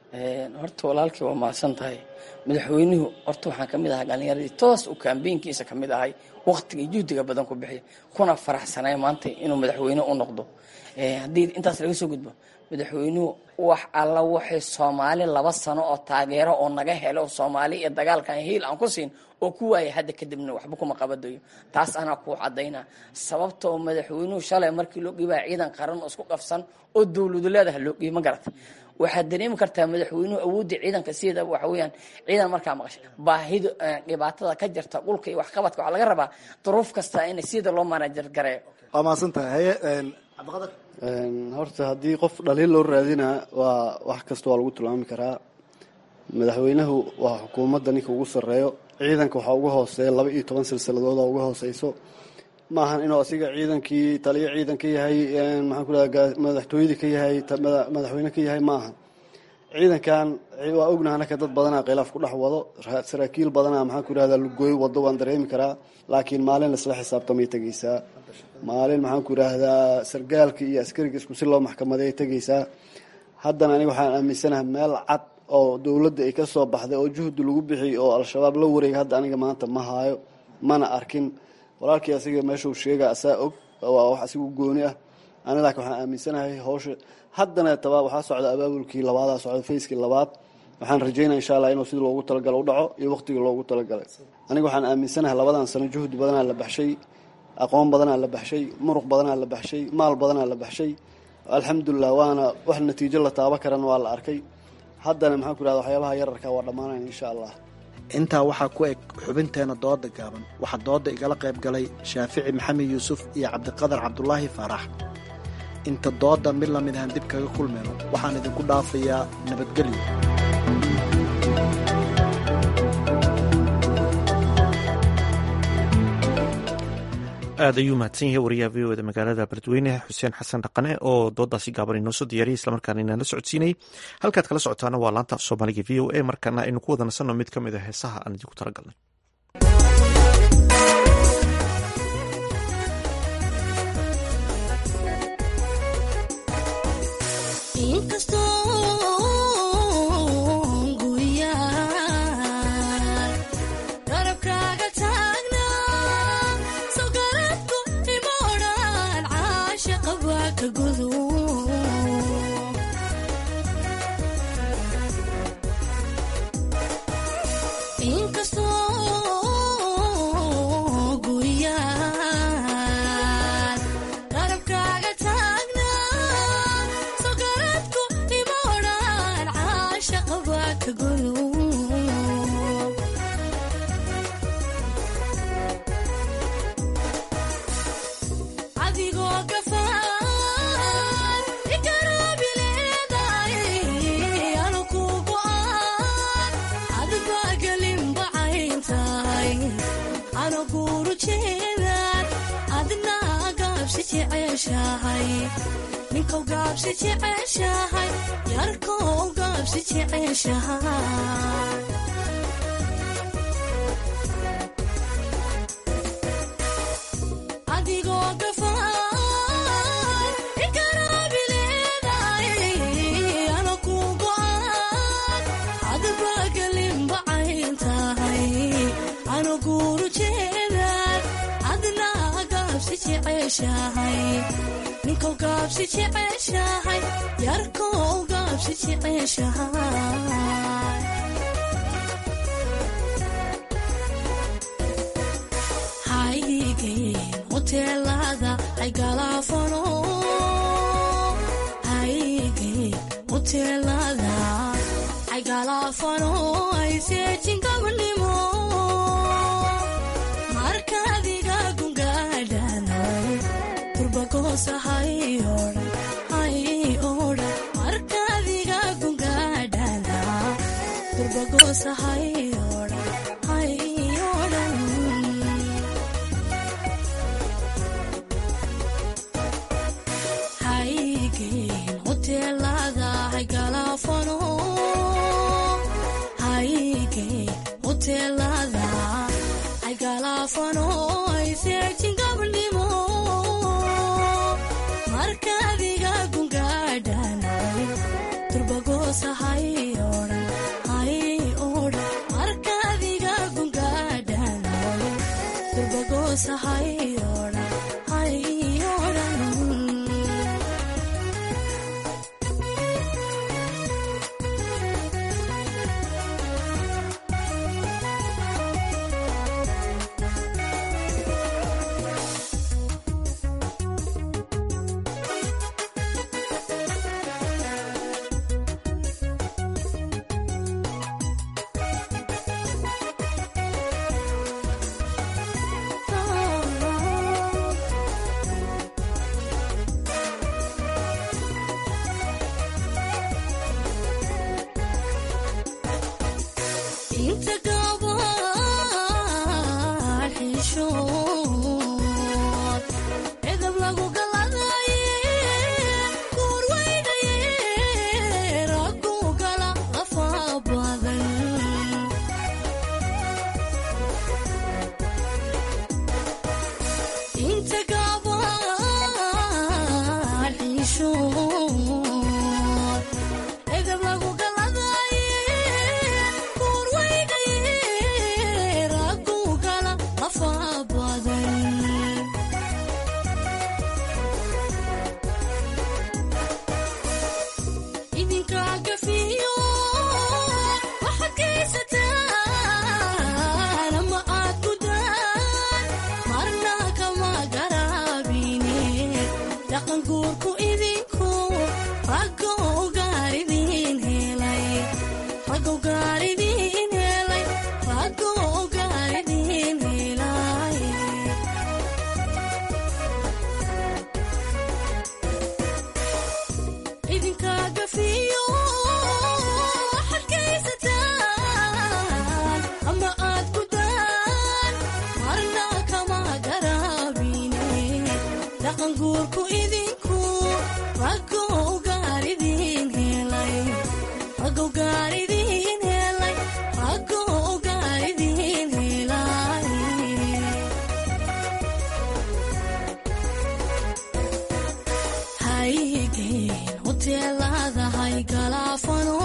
horta walaalkii waa mahadsan tahay madaxweynuhu horta waxaan ka mid ahay dhalinyaradii toos uu kaambeynkiisa ka mid ahay waktiga juhdiga badan ku bixiya kuna faraxsanay maanta inuu madaxweyne u noqdo haddii intaas laga soo gudbo madaxweynuhu wax alla waxay soomaali laba sano oo taageero oo naga helo soomaali iyo dagaalkan hiil aan ku siin oo ku waayay hadda kadibna waxba kuma qabadayo taas anaa kuu caddaynaa sababta oo madaxweynuhu shalay markii loo dhiibaa ciidan qaran oo isku qafsan oo dowladu leedaha loo dhiib ma garata waxaad dareemi kartaa madaxweynuhu awoodda ciidanka sideeda waxa weeyaan ciidan markaa maqashay baahida dhibaatada ka jirta dhulka iyo waxqabadka waxaa laga rabaa duruuf kasta in sida loo manajer gareeyo waa mahadsan tahay haye cabdiqadar horta haddii qof dhaliil loo raadinaa waa wax kasta waa lagu tilmaami karaa madaxweynuhu waa xukuumadda ninka ugu sarreeyo ciidanka waxaa uga hooseeya laba iyo toban silsiladooda uga hooseyso ma ahan inuu asiga ciidankii taliyo ciidan ka yahay maxaan ku dhaha madaxtooyadii ka yahay madaxweyne ka yahay ma aha ciidankan waa ognaha anaka dad badanaa khilaaf ku dhex wado saraakiil badanaa maxaan ku idhahdaa lugooy wado waan dareemi karaa laakiin maalin laisla xisaabtamay tegeysaa maalin maxaan ku idhaahdaa sargaalka iyo askariga isku si loo maxkamaday tegeysaa haddana aniga waxaan aaminsanahay meel cad oo dowladda ay ka soo baxday oo juhdi lagu bixiyay oo al-shabaab la wareegay hadda aniga maanta ma haayo mana arkin walaalkii asiga meeshuu sheega asaa og waa wax asigu gooni ah ani laakiin waxaan aaminsanahay hawsha haddana taba waxaa socda abaabulkii labaadaa socda fayskii labaad waxaan rajaynaya insha allah inuu sida loogu talagalo u dhaco iyo waqtigii loogu talagalay aniga waxaan aaminsanahay labadan sano juhdi badanaa la baxshay aqoon badanaa la baxshay muruq badanaa la baxshay maal badanaa la baxshay alxamdulilah waana wax natiijo la taabo karana waa la arkay haddana maxaan ku idhahda waxyaabaha yararka waa dhammaanayn insha allah intaa waxaa ku eg xubinteena dooda gaaban waxaa dooda igala qayb galay shaafici maxamed yuusuf iyo cabdiqadar cabdulaahi faarax inta dooda mid lamid ahaan dib kaga kulmeyno waxaan idinku dhaafayaa nabadgelyo aad ayuu mahadsan yahay wariyaha v o da magaalada beledweyne xuseen xasan dhaqane oo doodaasi gaaban inoo soo diyaariyay islamarkaana inaala socodsiinayay halkaad kala socotaana waa laanta af soomaaliga v o a markaana aynu ku wada nasanno mid ka mid a heesaha aan idinku talagalnay inkastoo jeceshahay ninkow gaabsi jeceshahay yarkow gaabsi jeceshahay adigoo gafaan ikaraabileedaay ana ku go'an adba galinba cayn tahay ana guuru jeedaan adna gaabsi jeceshahay ninkow gaabsi jeceshahay yarkow gaabsi jeceshahay haygeen hoteelada ay galaafano haygeen hoteelada ay galaafano ay seejin gabadhnimo markaadiga gungaadhanay turbagoosahayodhan hay odhan markaadiga gungaadhana turbagoosahayodhan hay odhan haygeen hoteelada hay galaafano haygeen hoteelada ay galaafano ay seejin gabadhnimo markaadiga gungaadhanay turbagoosahayodhan hay odhan markaadiga gungaadhanay turbagoosahayodhan hay odhan inta gabaan xishood edab lagu galadaye kuur weynaye raggu gala qafa badan inta gabaan xishood edab lagu galadaye idinka gafiyo waxaad geysataan ama aad gudaan marna kama garaabine dhaqan guurku idinku raggow gaaridin helay raggow gaaridin helay raggow gaaridin helay idinka gafiyo waxaad geysataan ama aad gudaan marna kama garaabine dhaqan guurku idinku raggow gaaridin helay raggow gaaridin helay raggow gaaridin helay haygeen hoteelada hay galaafano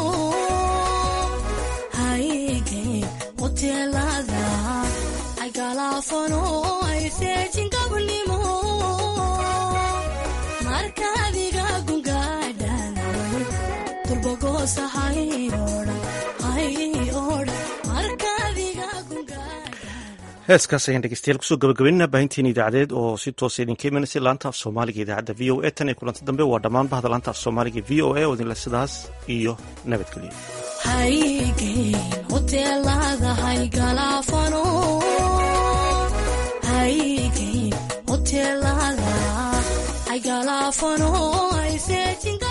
haygeen hoteelada ay galaafano ay seejin gabadhnimo markaadiga gungaadhanay turbagoosahayodhan hay odhan markaadiga heeskaas ayaan dhegeystayaal kusoo gabagabaynana baahinteena idaacadeed oo si toosa idinka imanaysa laanta af soomaaliga idaacadda v o a tan iyo kulanti dambe waa dhammaan bahda laanta af soomaaliga v o a oo idinle sidaas iyo nabadgelyo haygeen hoteelada hay galaafano haygeen hoteelada ay galaafano ay seejin